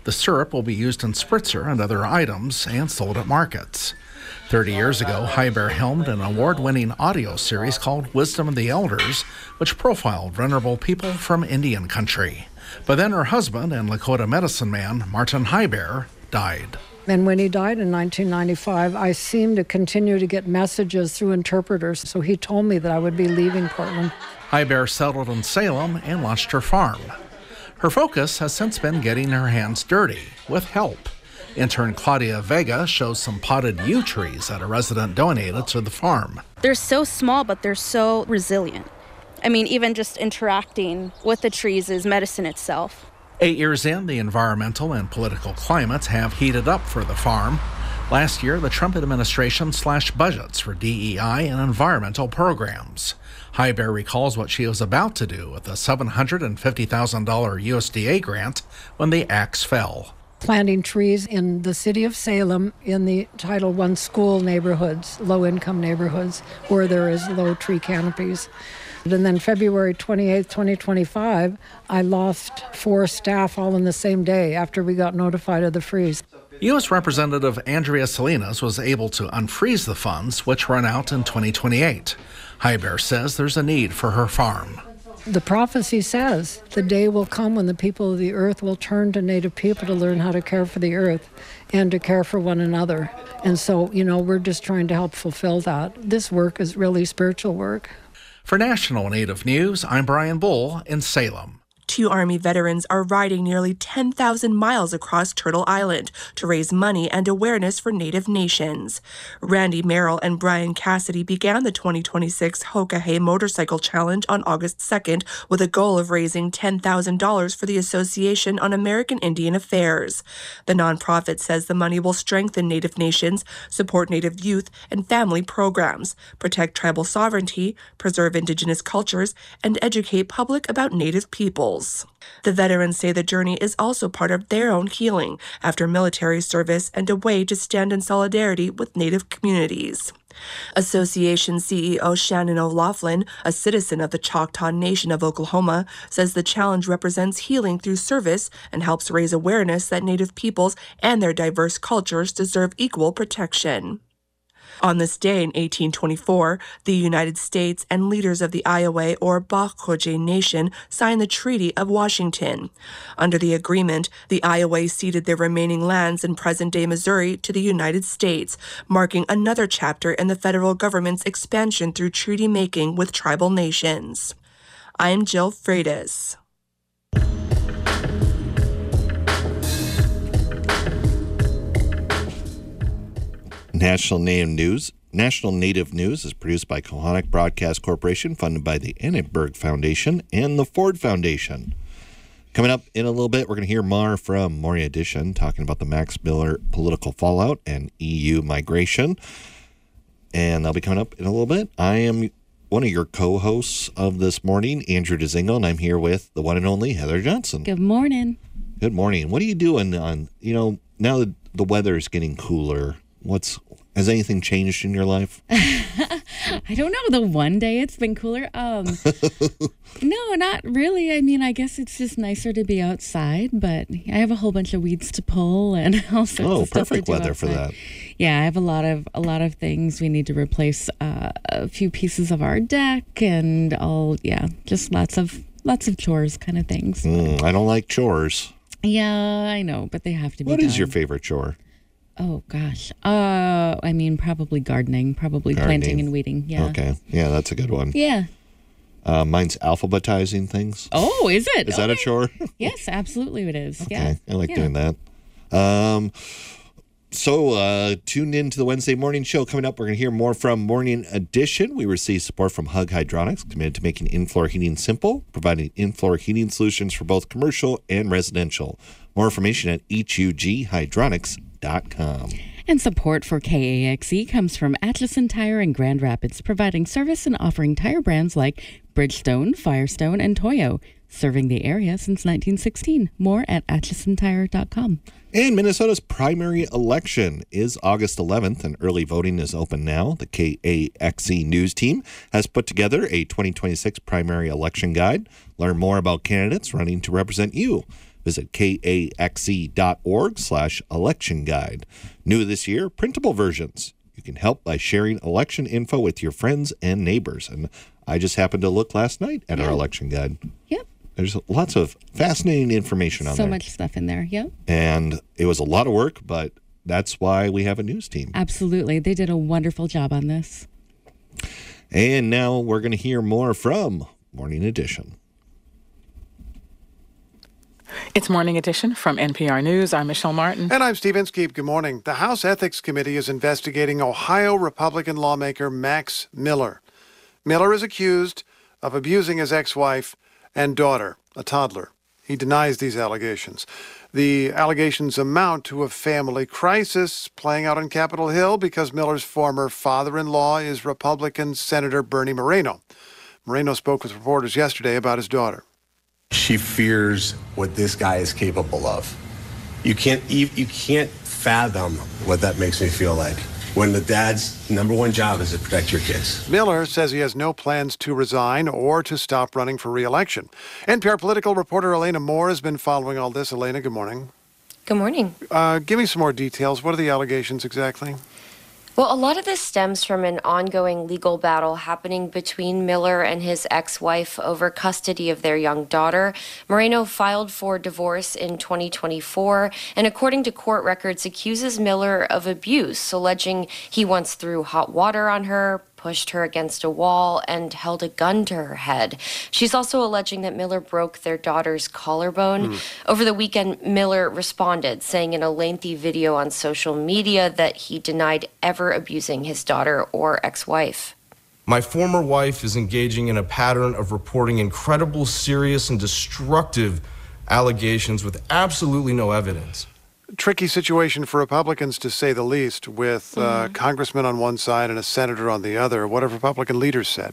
The syrup will be used in spritzer and other items and sold at markets. Thirty years ago, High Bear helmed an award-winning audio series called Wisdom of the Elders, which profiled venerable people from Indian country. But then her husband and Lakota medicine man, Martin High Bear, died. And when he died in nineteen ninety-five, I seemed to continue to get messages through interpreters, so he told me that I would be leaving Portland. High Bear settled in Salem and launched her farm. Her focus has since been getting her hands dirty, with help. Intern Claudia Vega shows some potted yew trees that a resident donated to the farm. They're so small, but they're so resilient. I mean, even just interacting with the trees is medicine itself. Eight years in, the environmental and political climates have heated up for the farm. Last year, the Trump administration slashed budgets for D E I and environmental programs. High Bear recalls what she was about to do with a seven hundred fifty thousand dollars U S D A grant when the axe fell. Planting trees in the city of Salem in the Title one school neighborhoods, low-income neighborhoods, where there is low tree canopies. And then February twenty-eighth, twenty twenty-five, I lost four staff all in the same day after we got notified of the freeze. U S Representative Andrea Salinas was able to unfreeze the funds, which run out in twenty twenty-eight. High Bear says there's a need for her farm. The prophecy says the day will come when the people of the earth will turn to Native people to learn how to care for the earth and to care for one another. And so, you know, we're just trying to help fulfill that. This work is really spiritual work. For National Native News, I'm Brian Bull in Salem. Two Army veterans are riding nearly ten thousand miles across Turtle Island to raise money and awareness for Native nations. Randy Merrill and Brian Cassidy began the twenty twenty-six Hoka-Hey Motorcycle Challenge on August second with a goal of raising ten thousand dollars for the Association on American Indian Affairs. The nonprofit says the money will strengthen Native nations, support Native youth and family programs, protect tribal sovereignty, preserve Indigenous cultures, and educate public about Native peoples. The veterans say the journey is also part of their own healing after military service and a way to stand in solidarity with Native communities. Association C E O Shannon O'Laughlin, a citizen of the Choctaw Nation of Oklahoma, says the challenge represents healing through service and helps raise awareness that Native peoples and their diverse cultures deserve equal protection. On this day in eighteen twenty-four, the United States and leaders of the Iowa or Bakhoje Nation signed the Treaty of Washington. Under the agreement, the Iowa ceded their remaining lands in present-day Missouri to the United States, marking another chapter in the federal government's expansion through treaty making with tribal nations. I'm Jill Freitas. National Native News. National Native News is produced by Kohanic Broadcast Corporation, funded by the Annenberg Foundation and the Ford Foundation. Coming up in a little bit, we're going to hear more from Moria Edition, talking about the Max Miller political fallout and E U migration. And that'll be coming up in a little bit. I am one of your co-hosts of this morning, Andrew Dzingel, and I'm here with the one and only Heather Johnson. Good morning. Good morning. What are you doing on, you know, now that the weather is getting cooler, what's has anything changed in your life? I don't know. The one day it's been cooler. Um, no, not really. I mean, I guess it's just nicer to be outside, but I have a whole bunch of weeds to pull and all sorts oh, of stuff perfect to do weather outside. for that. Yeah, I have a lot of a lot of things. We need to replace uh, a few pieces of our deck and all. Yeah, just lots of lots of chores kind of things. Mm, I don't like chores. Yeah, I know, but they have to be What done. is your favorite chore? Oh, gosh. Uh, I mean, probably gardening, probably Gardening. planting and weeding. Yeah. Okay. Yeah, that's a good one. Yeah. Uh, mine's alphabetizing things. Oh, is it? Is that a Okay. chore? Yes, absolutely it is. Okay. Yeah. I like Yeah. doing that. Um, so uh, tune in to the Wednesday morning show. Coming up, we're going to hear more from Morning Edition. We receive support from Hug Hydronics, committed to making in-floor heating simple, providing in-floor heating solutions for both commercial and residential. More information at H U G hydronics dot com. And support for K A X E comes from Atchison Tire in Grand Rapids, providing service and offering tire brands like Bridgestone, Firestone, and Toyo, serving the area since nineteen sixteen. More at atchison tire dot com. And Minnesota's primary election is August eleventh, and early voting is open now. The K A X E News team has put together a twenty twenty-six primary election guide. Learn more about candidates running to represent you. Visit kaxe.org slash election guide. New this year, printable versions. You can help by sharing election info with your friends and neighbors. And I just happened to look last night at yeah. our election guide. Yep. There's lots of fascinating information on so there. So much stuff in there, yep. And it was a lot of work, but that's why we have a news team. Absolutely. They did a wonderful job on this. And now we're going to hear more from Morning Edition. It's Morning Edition from N P R News. I'm Michelle Martin. And I'm Steve Inskeep. Good morning. The House Ethics Committee is investigating Ohio Republican lawmaker Max Miller. Miller is accused of abusing his ex-wife and daughter, a toddler. He denies these allegations. The allegations amount to a family crisis playing out on Capitol Hill because Miller's former father-in-law is Republican Senator Bernie Moreno. Moreno spoke with reporters yesterday about his daughter. She fears what this guy is capable of. You can't you can't fathom what that makes me feel like when the dad's number one job is to protect your kids. Miller says he has no plans to resign or to stop running for re-election. N P R political reporter Elena Moore has been following all this. Elena, good morning. Good morning. Uh, give me some more details. What are the allegations exactly? Well, a lot of this stems from an ongoing legal battle happening between Miller and his ex-wife over custody of their young daughter. Moreno filed for divorce in twenty twenty-four, and according to court records, accuses Miller of abuse, alleging he once threw hot water on her, pushed her against a wall, and held a gun to her head. She's also alleging that Miller broke their daughter's collarbone. Mm. Over the weekend, Miller responded, saying in a lengthy video on social media that he denied ever abusing his daughter or ex-wife. My former wife is engaging in a pattern of reporting incredible, serious, and destructive allegations with absolutely no evidence. Tricky situation for Republicans, to say the least, with uh, mm-hmm. congressmen on one side and a senator on the other. What have Republican leaders said?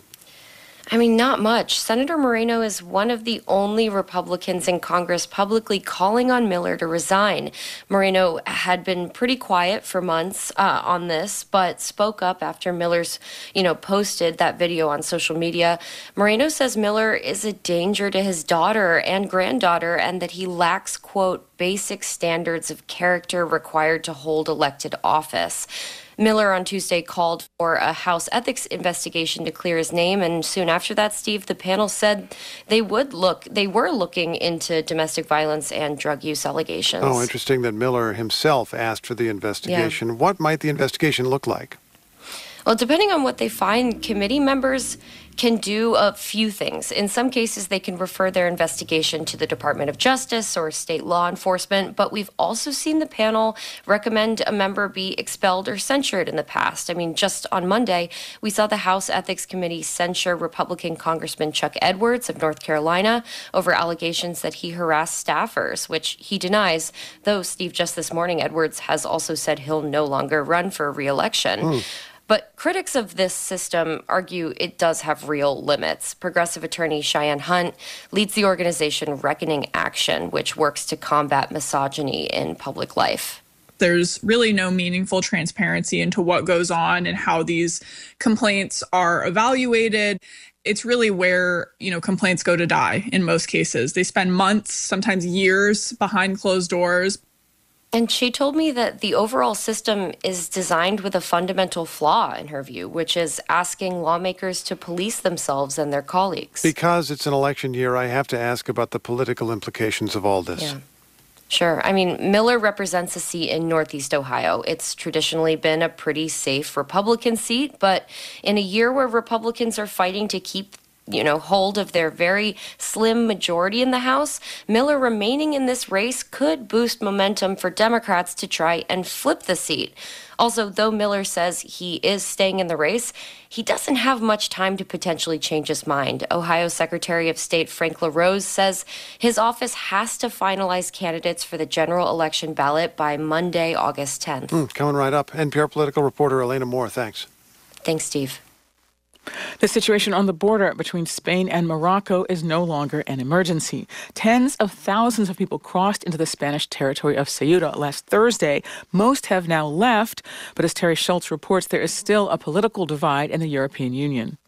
I mean, not much. Senator Moreno is one of the only Republicans in Congress publicly calling on Miller to resign. Moreno had been pretty quiet for months uh, on this, but spoke up after Miller's, you know, posted that video on social media. Moreno says Miller is a danger to his daughter and granddaughter and that he lacks, quote, basic standards of character required to hold elected office. Miller on Tuesday called for a House ethics investigation to clear his name, and soon after that, Steve, the panel said they would look, they were looking into domestic violence and drug use allegations. Oh, interesting that Miller himself asked for the investigation. Yeah. What might the investigation look like? Well, depending on what they find, committee members can do a few things. In some cases, they can refer their investigation to the Department of Justice or state law enforcement, but we've also seen the panel recommend a member be expelled or censured in the past. I mean, just on Monday, we saw the House Ethics Committee censure Republican Congressman Chuck Edwards of North Carolina over allegations that he harassed staffers, which he denies, though, Steve, just this morning, Edwards has also said he'll no longer run for re-election. Mm. But critics of this system argue it does have real limits. Progressive attorney Cheyenne Hunt leads the organization Reckoning Action, which works to combat misogyny in public life. There's really no meaningful transparency into what goes on and how these complaints are evaluated. It's really where, you know, complaints go to die in most cases. They spend months, sometimes years behind closed doors. And she told me that the overall system is designed with a fundamental flaw, in her view, which is asking lawmakers to police themselves and their colleagues. Because it's an election year, I have to ask about the political implications of all this. Yeah. Sure. I mean, Miller represents a seat in Northeast Ohio. It's traditionally been a pretty safe Republican seat, but in a year where Republicans are fighting to keep you know, hold of their very slim majority in the House, Miller remaining in this race could boost momentum for Democrats to try and flip the seat. Also, though Miller says he is staying in the race, he doesn't have much time to potentially change his mind. Ohio Secretary of State Frank LaRose says his office has to finalize candidates for the general election ballot by Monday, August tenth. Mm, coming right up. N P R political reporter Elena Moore, thanks. Thanks, Steve. The situation on the border between Spain and Morocco is no longer an emergency. Tens of thousands of people crossed into the Spanish territory of Ceuta last Thursday. Most have now left, but as Terry Schultz reports, there is still a political divide in the European Union.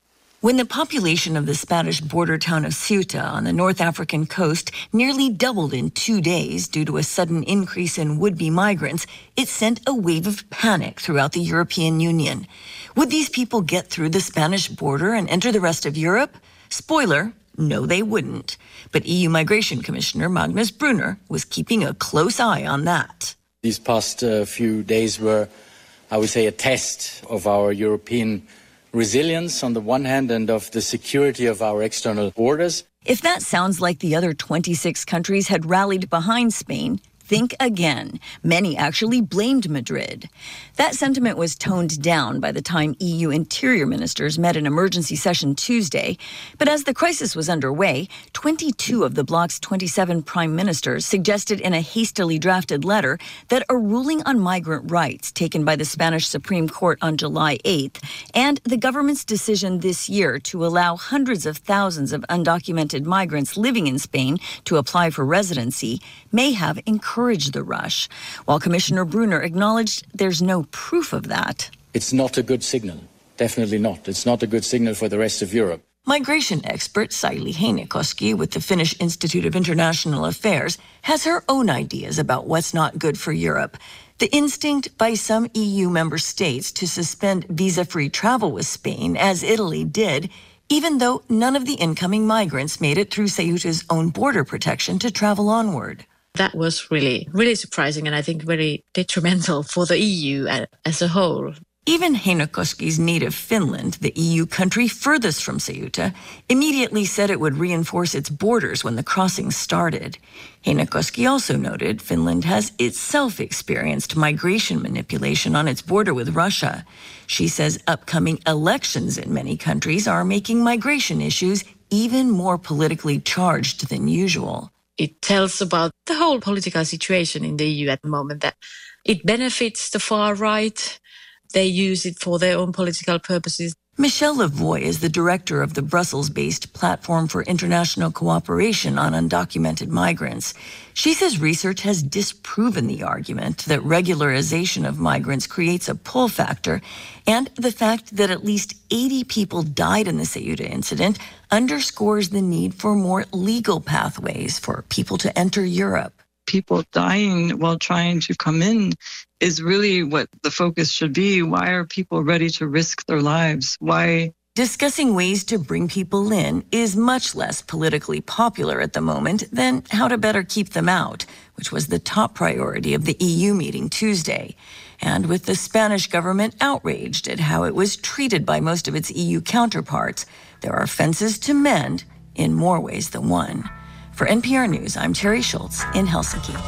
when the population of the Spanish border town of Ceuta on the North African coast nearly doubled in two days due to a sudden increase in would-be migrants, it sent a wave of panic throughout the European Union. Would these people get through the Spanish border and enter the rest of Europe? Spoiler, no, they wouldn't. But E U Migration Commissioner Magnus Brunner was keeping a close eye on that. These past uh, few days were, I would say, a test of our European resilience on the one hand and of the security of our external borders. If that sounds like the other twenty-six countries had rallied behind Spain, think again. Many actually blamed Madrid. That sentiment was toned down by the time E U interior ministers met in emergency session Tuesday. But as the crisis was underway, twenty-two of the bloc's twenty-seven prime ministers suggested in a hastily drafted letter that a ruling on migrant rights taken by the Spanish Supreme Court on July eighth and the government's decision this year to allow hundreds of thousands of undocumented migrants living in Spain to apply for residency may have encouraged encourage the rush, while Commissioner Brunner acknowledged there's no proof of that. It's not a good signal. Definitely not. It's not a good signal for the rest of Europe. Migration expert Saili Heinokoski with the Finnish Institute of International Affairs has her own ideas about what's not good for Europe. The instinct by some E U member states to suspend visa-free travel with Spain, as Italy did, even though none of the incoming migrants made it through Ceuta's own border protection to travel onward. That was really, really surprising and I think very detrimental for the E U as a whole. Even Heinokoski's native Finland, the E U country furthest from Ceuta, immediately said it would reinforce its borders when the crossing started. Heinokoski also noted Finland has itself experienced migration manipulation on its border with Russia. She says upcoming elections in many countries are making migration issues even more politically charged than usual. It tells about the whole political situation in the E U at the moment, that it benefits the far right. They use it for their own political purposes. Michelle Lavoie is the director of the Brussels-based Platform for International Cooperation on Undocumented Migrants. She says research has disproven the argument that regularization of migrants creates a pull factor, and the fact that at least eighty people died in the Ceuta incident underscores the need for more legal pathways for people to enter Europe. People dying while trying to come in is really what the focus should be. Why are people ready to risk their lives? Why? Discussing ways to bring people in is much less politically popular at the moment than how to better keep them out, which was the top priority of the E U meeting Tuesday. And with the Spanish government outraged at how it was treated by most of its E U counterparts, there are fences to mend in more ways than one. For N P R News, I'm Terry Schultz in Helsinki.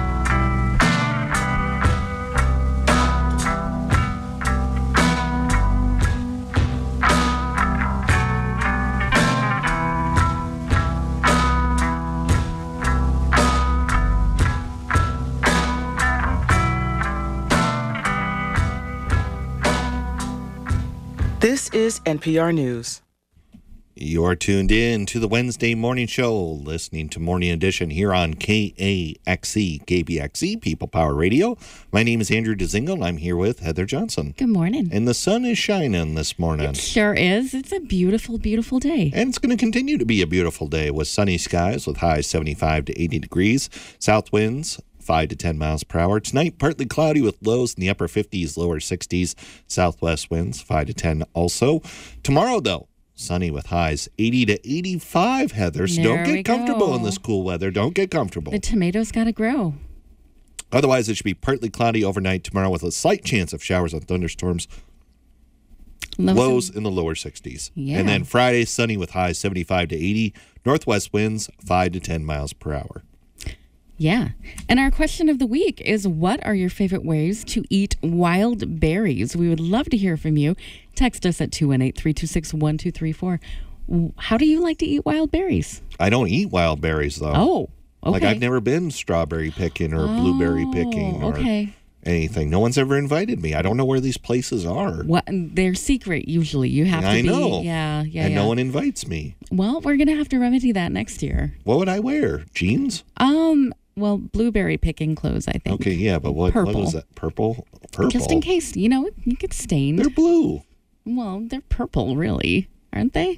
This is N P R News. You're tuned in to the Wednesday Morning Show, listening to Morning Edition here on K A X E, K B X E, People Power Radio. My name is Andrew Dzingel, and I'm here with Heather Johnson. Good morning. And the sun is shining this morning. It sure is. It's a beautiful, beautiful day. And it's going to continue to be a beautiful day with sunny skies with highs seventy-five to eighty degrees. South winds five to ten miles per hour. Tonight, partly cloudy with lows in the upper fifties, lower sixties. Southwest winds five to ten also. Tomorrow, though, sunny with highs eighty to eighty-five, Heather. So There don't get we comfortable go. in this cool weather. Don't get comfortable. The tomatoes got to grow. Otherwise, it should be partly cloudy overnight tomorrow with a slight chance of showers and thunderstorms. Lows Lows in the lower sixties. Yeah. And then Friday, sunny with highs seventy-five to eighty. Northwest winds five to ten miles per hour. Yeah. And our question of the week is, what are your favorite ways to eat wild berries? We would love to hear from you. Text us at two one eight, three two six, one two three four. How do you like to eat wild berries? I don't eat wild berries, though. Oh, okay. Like, I've never been strawberry picking or blueberry picking or okay. anything. No one's ever invited me. I don't know where these places are. What? They're secret, usually. You have I to be. know. Yeah, yeah, And yeah. no one invites me. Well, we're going to have to remedy that next year. What would I wear? Jeans? Um, well, blueberry picking clothes, I think. Okay, yeah, but what, what Purple. was that? Purple? Purple? Just in case, you know, you get stained. They're blue. Well, they're purple, really. aren't they?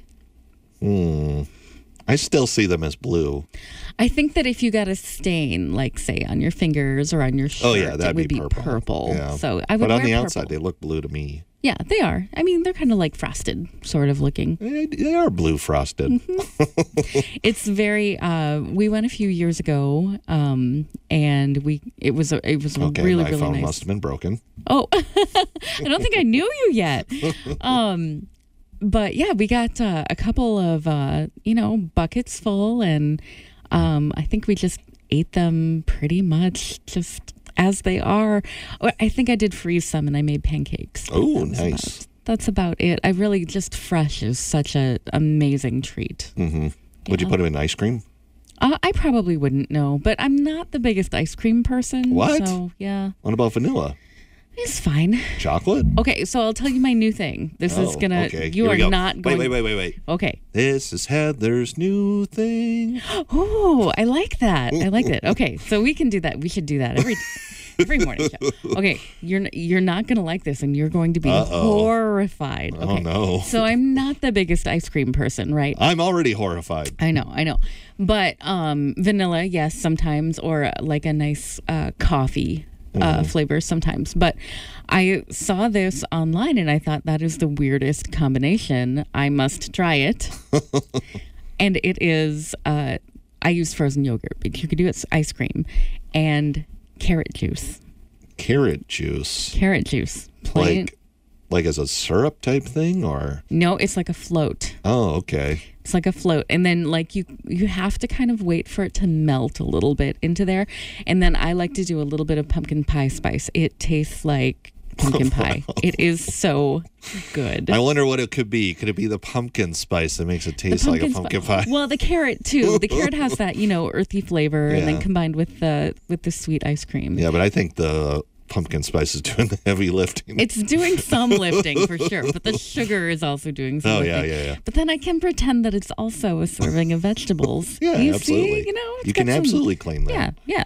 Hmm. I still see them as blue. I think that if you got a stain, like say on your fingers or on your shirt, Oh yeah, that'd it would be be purple. purple. Yeah. So I would But on wear the purple. outside, they look blue to me. Yeah, they are. I mean, they're kind of like frosted, sort of looking. They, they are blue frosted. Mm-hmm. It's very. Uh, we went a few years ago, um, and we it was a, it was a Okay, really my really phone nice. must have been broken. Oh, I don't think I knew you yet. Um, but yeah, we got uh, a couple of uh, you know buckets full, and um, I think we just ate them pretty much just as they are. I think I did freeze some, and I made pancakes. Oh, That was nice. About, that's about it. I really just fresh is such a amazing treat. Mm-hmm. Would you put them in ice cream? Uh, I probably wouldn't know, but I'm not the biggest ice cream person. What? So yeah, What about vanilla? it's fine. Chocolate? Okay, so I'll tell you my new thing. This is Oh, gonna. okay. You Here we are go. not Wait, going. wait, wait, wait, wait. Okay. This is Heather's new thing. Oh, I like that. I like that. Okay, so we can do that. We should do that every every morning show. Okay, you're you're not gonna like this, and you're going to be Uh-oh. horrified. Oh, Okay. no. So I'm not the biggest ice cream person, right? I'm already horrified. I know, I know. But um, vanilla, yes, sometimes, or uh, like a nice uh, coffee uh, Mhm. flavor sometimes. But I saw this online and I thought that is the weirdest combination. I must try it. And it is, uh, I use frozen yogurt, but you could do it as ice cream, and carrot juice. Carrot juice. Carrot juice. Plain. Like, like as a syrup type thing, or? No, it's like a float. Oh, okay. It's like a float, and then like you you have to kind of wait for it to melt a little bit into there, and then I like to do a little bit of pumpkin pie spice. It tastes like pumpkin pie. It is so good. I wonder what it could be. Could it be the pumpkin spice that makes it The taste like a spi- pumpkin pie? Well, the carrot too. The carrot has that you know earthy flavor, and then Yeah. combined with the with the sweet ice cream. Yeah, but I think the pumpkin spice is doing the heavy lifting. It's doing some lifting for sure, but the sugar is also doing some Oh, lifting. yeah, yeah, yeah. But then I can pretend that it's also a serving of vegetables. Yeah, you absolutely. See? You know, it's You got can some- absolutely claim that. Yeah, yeah.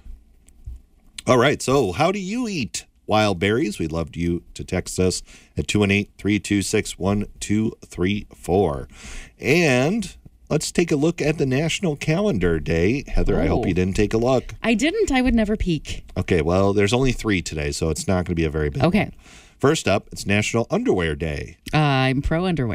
All right. So, how do you eat wild berries? We'd love you to text us at two one eight, three two six, one two three four. And let's take a look at the National Calendar Day. Heather, I hope Oh. you didn't take a look. I didn't. I would never peek. Okay. Well, there's only three today, so it's not going to be a very big Okay. one. First up, it's National Underwear Day. Uh, I'm pro underwear.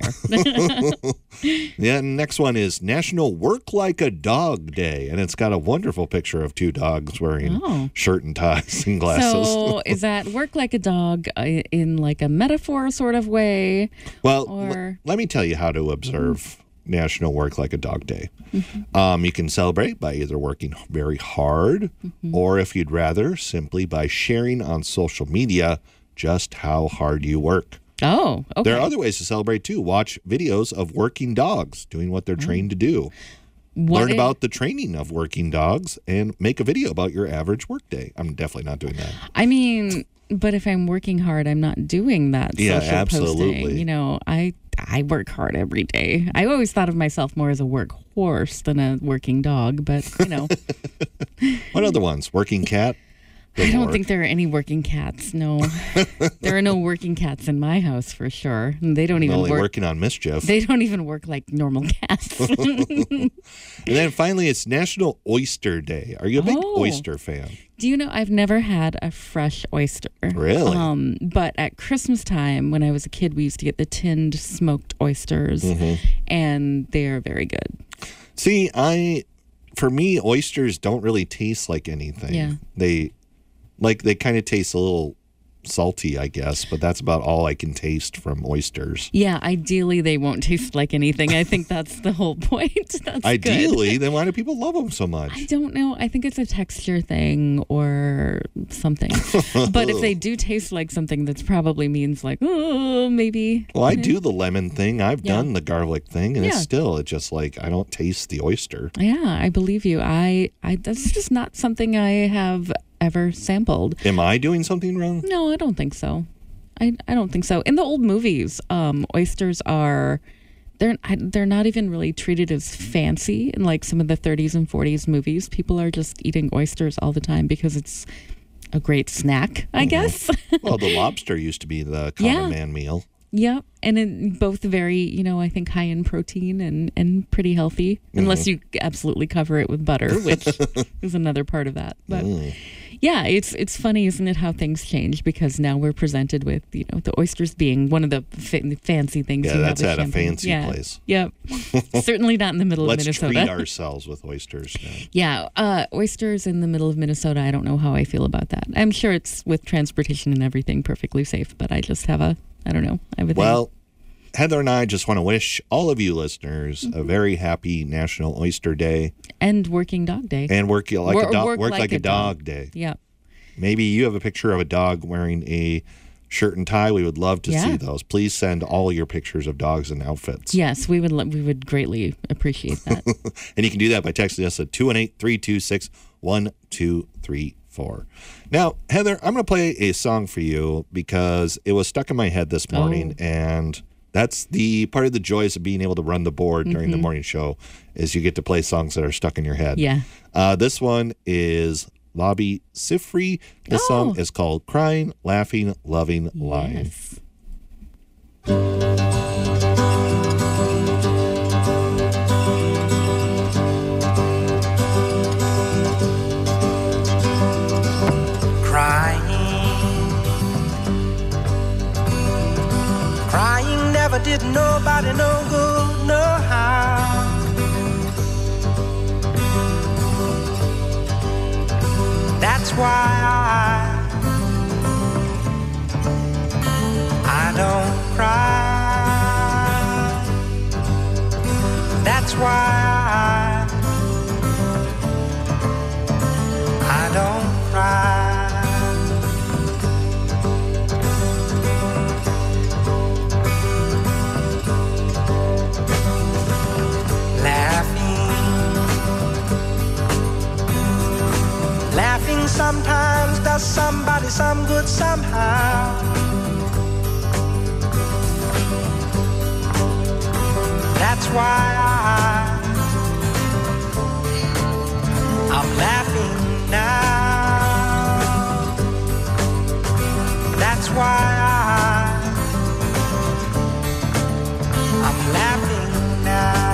Yeah, next one is National Work Like a Dog Day, and it's got a wonderful picture of two dogs wearing Oh. shirt and ties and glasses. So is that work like a dog uh, in like a metaphor sort of way? well, or- l- let me tell you how to observe National Work Like a Dog Day. Mm-hmm. Um, you can celebrate by either working very hard, Mm-hmm. or if you'd rather, simply by sharing on social media just how hard you work. Oh, okay. There are other ways to celebrate too. Watch videos of working dogs doing what they're trained to do. What Learn if- about the training of working dogs and make a video about your average workday. I'm definitely not doing that. I mean, but if I'm working hard, I'm not doing that Yeah, social absolutely. posting. You know, I I work hard every day. I always thought of myself more as a work horse than a working dog, but you know, What other ones? Working cat? I Good don't Lord. think there are any working cats. No, there are no working cats in my house for sure. And they don't I'm even only work. working on mischief. They don't even work like normal cats. And then finally, it's National Oyster Day. Are you a big Oh. oyster fan? Do you know I've never had a fresh oyster? Really? Um, but at Christmas time, when I was a kid, we used to get the tinned smoked oysters, Mhm. and they are very good. See, I, for me, oysters don't really taste like anything. Yeah. They, like, they kind of taste a little salty, I guess, but that's about all I can taste from oysters. Yeah, ideally they won't taste like anything. I think that's the whole point. That's Ideally, good. then why do people love them so much? I don't know. I think it's a texture thing or something. But if they do taste like something, that probably means like, oh, maybe. Well, I do the lemon thing. I've Yeah. done the garlic thing, and Yeah. it's still, it's just like, I don't taste the oyster. Yeah, I believe you. I, I that's just not something I have ever sampled. Am I doing something wrong? No, I don't think so. I, I don't think so. In the old movies, um, oysters are they're I- they're not even really treated as fancy in like some of the thirties and forties movies. People are just eating oysters all the time because it's a great snack, I guess. Well, the lobster used to be the common Yeah. man meal. Yep, and in both very, you know, I think high in protein and, and pretty healthy, mm-hmm. unless you absolutely cover it with butter, which is another part of that. But mm. yeah, it's it's funny, isn't it, how things change? Because now we're presented with, you know, the oysters being one of the fa- fancy things. Yeah, you that's have at a fancy yeah. place. Yep, certainly not in the middle Let's of Minnesota. Let's treat ourselves with oysters. Now. Yeah, uh, oysters in the middle of Minnesota. I don't know how I feel about that. I'm sure it's with transportation and everything perfectly safe, but I just have a. I don't know. I would well, think. Heather and I just want to wish all of you listeners mm-hmm. a very happy National Oyster Day. And Working Dog Day. And work like Wor- a, do- work work like like a a dog, dog day. Yeah. Maybe you have a picture of a dog wearing a shirt and tie. We would love to yeah. see those. Please send all your pictures of dogs and outfits. Yes, we would lo- we would greatly appreciate that. And you can do that by texting us at two one eight, three two six, one two three four. Now, Heather, I'm going to play a song for you because it was stuck in my head this morning, oh. and that's the part of the joys of being able to run the board during mm-hmm. the morning show is you get to play songs that are stuck in your head. Yeah. Uh, this one is Labi Siffre. This oh. song is called Crying, Laughing, Loving, Lying. Yes. Did nobody no good, no how. That's why I, I don't cry. That's why I, I don't cry. Laughing sometimes does somebody some good somehow. That's why I, I'm laughing now. That's why I, I'm laughing now.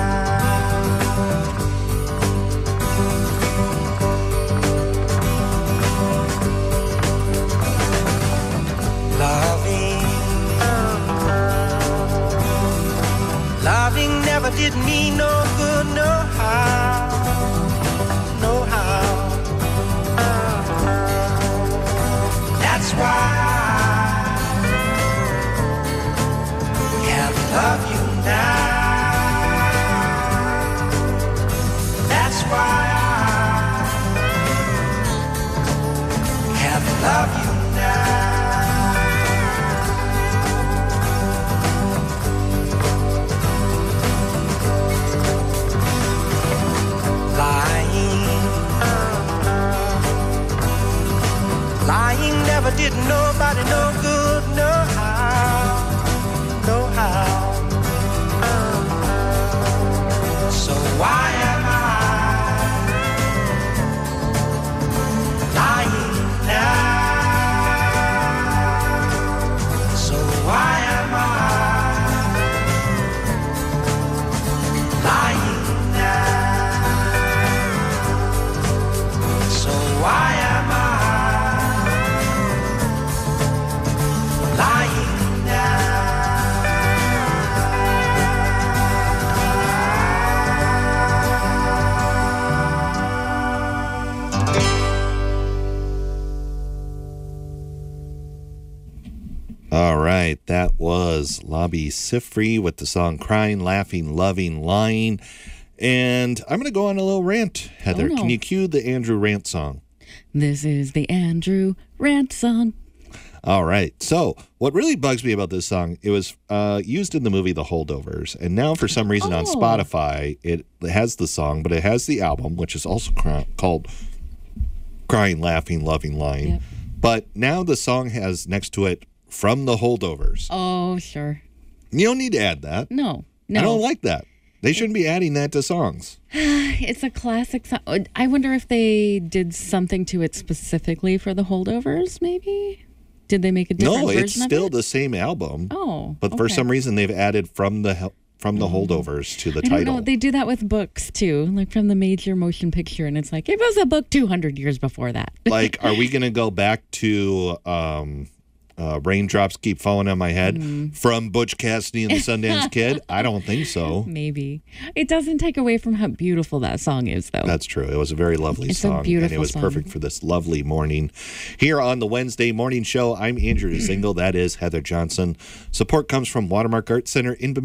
Loving never did me no good, no how, no how. That's why I can't love you now. That's why I can't love you now. Lying never did nobody no good, no how, no how. So why am I lying now? So why am I lying now? So why am I All right, that was Labi Siffre with the song Crying, Laughing, Loving, Lying. And I'm going to go on a little rant, Heather. Oh, no. Can you cue the Andrew Rant song? This is the Andrew Rant song. All right. So what really bugs me about this song, it was uh, used in the movie The Holdovers. And now for some reason oh. on Spotify, it has the song, but it has the album, which is also cry- called Crying, Laughing, Loving, Lying. Yep. But now the song has next to it From the Holdovers. Oh, sure. You don't need to add that. No, no. I don't like that. They shouldn't be adding that to songs. It's a classic song. I wonder if they did something to it specifically for the Holdovers, maybe? Did they make a different No, version it's of still it? the same album. Oh, But for okay. some reason, they've added from the hel- from the holdovers to the I don't title. know. They do that with books too, like from the major motion picture, and it's like it was a book two hundred years before that. Like, are we going to go back to um, uh, Raindrops Keep Falling on My Head Mm. from Butch Cassidy and the Sundance Kid? I don't think so. Maybe it doesn't take away from how beautiful that song is, though. That's true. It was a very lovely It's a song. beautiful and it was song. perfect for this lovely morning. Here on the Wednesday Morning Show, I'm Andrew Zingle. That is Heather Johnson. Support comes from Watermark Art Center in Bemidji.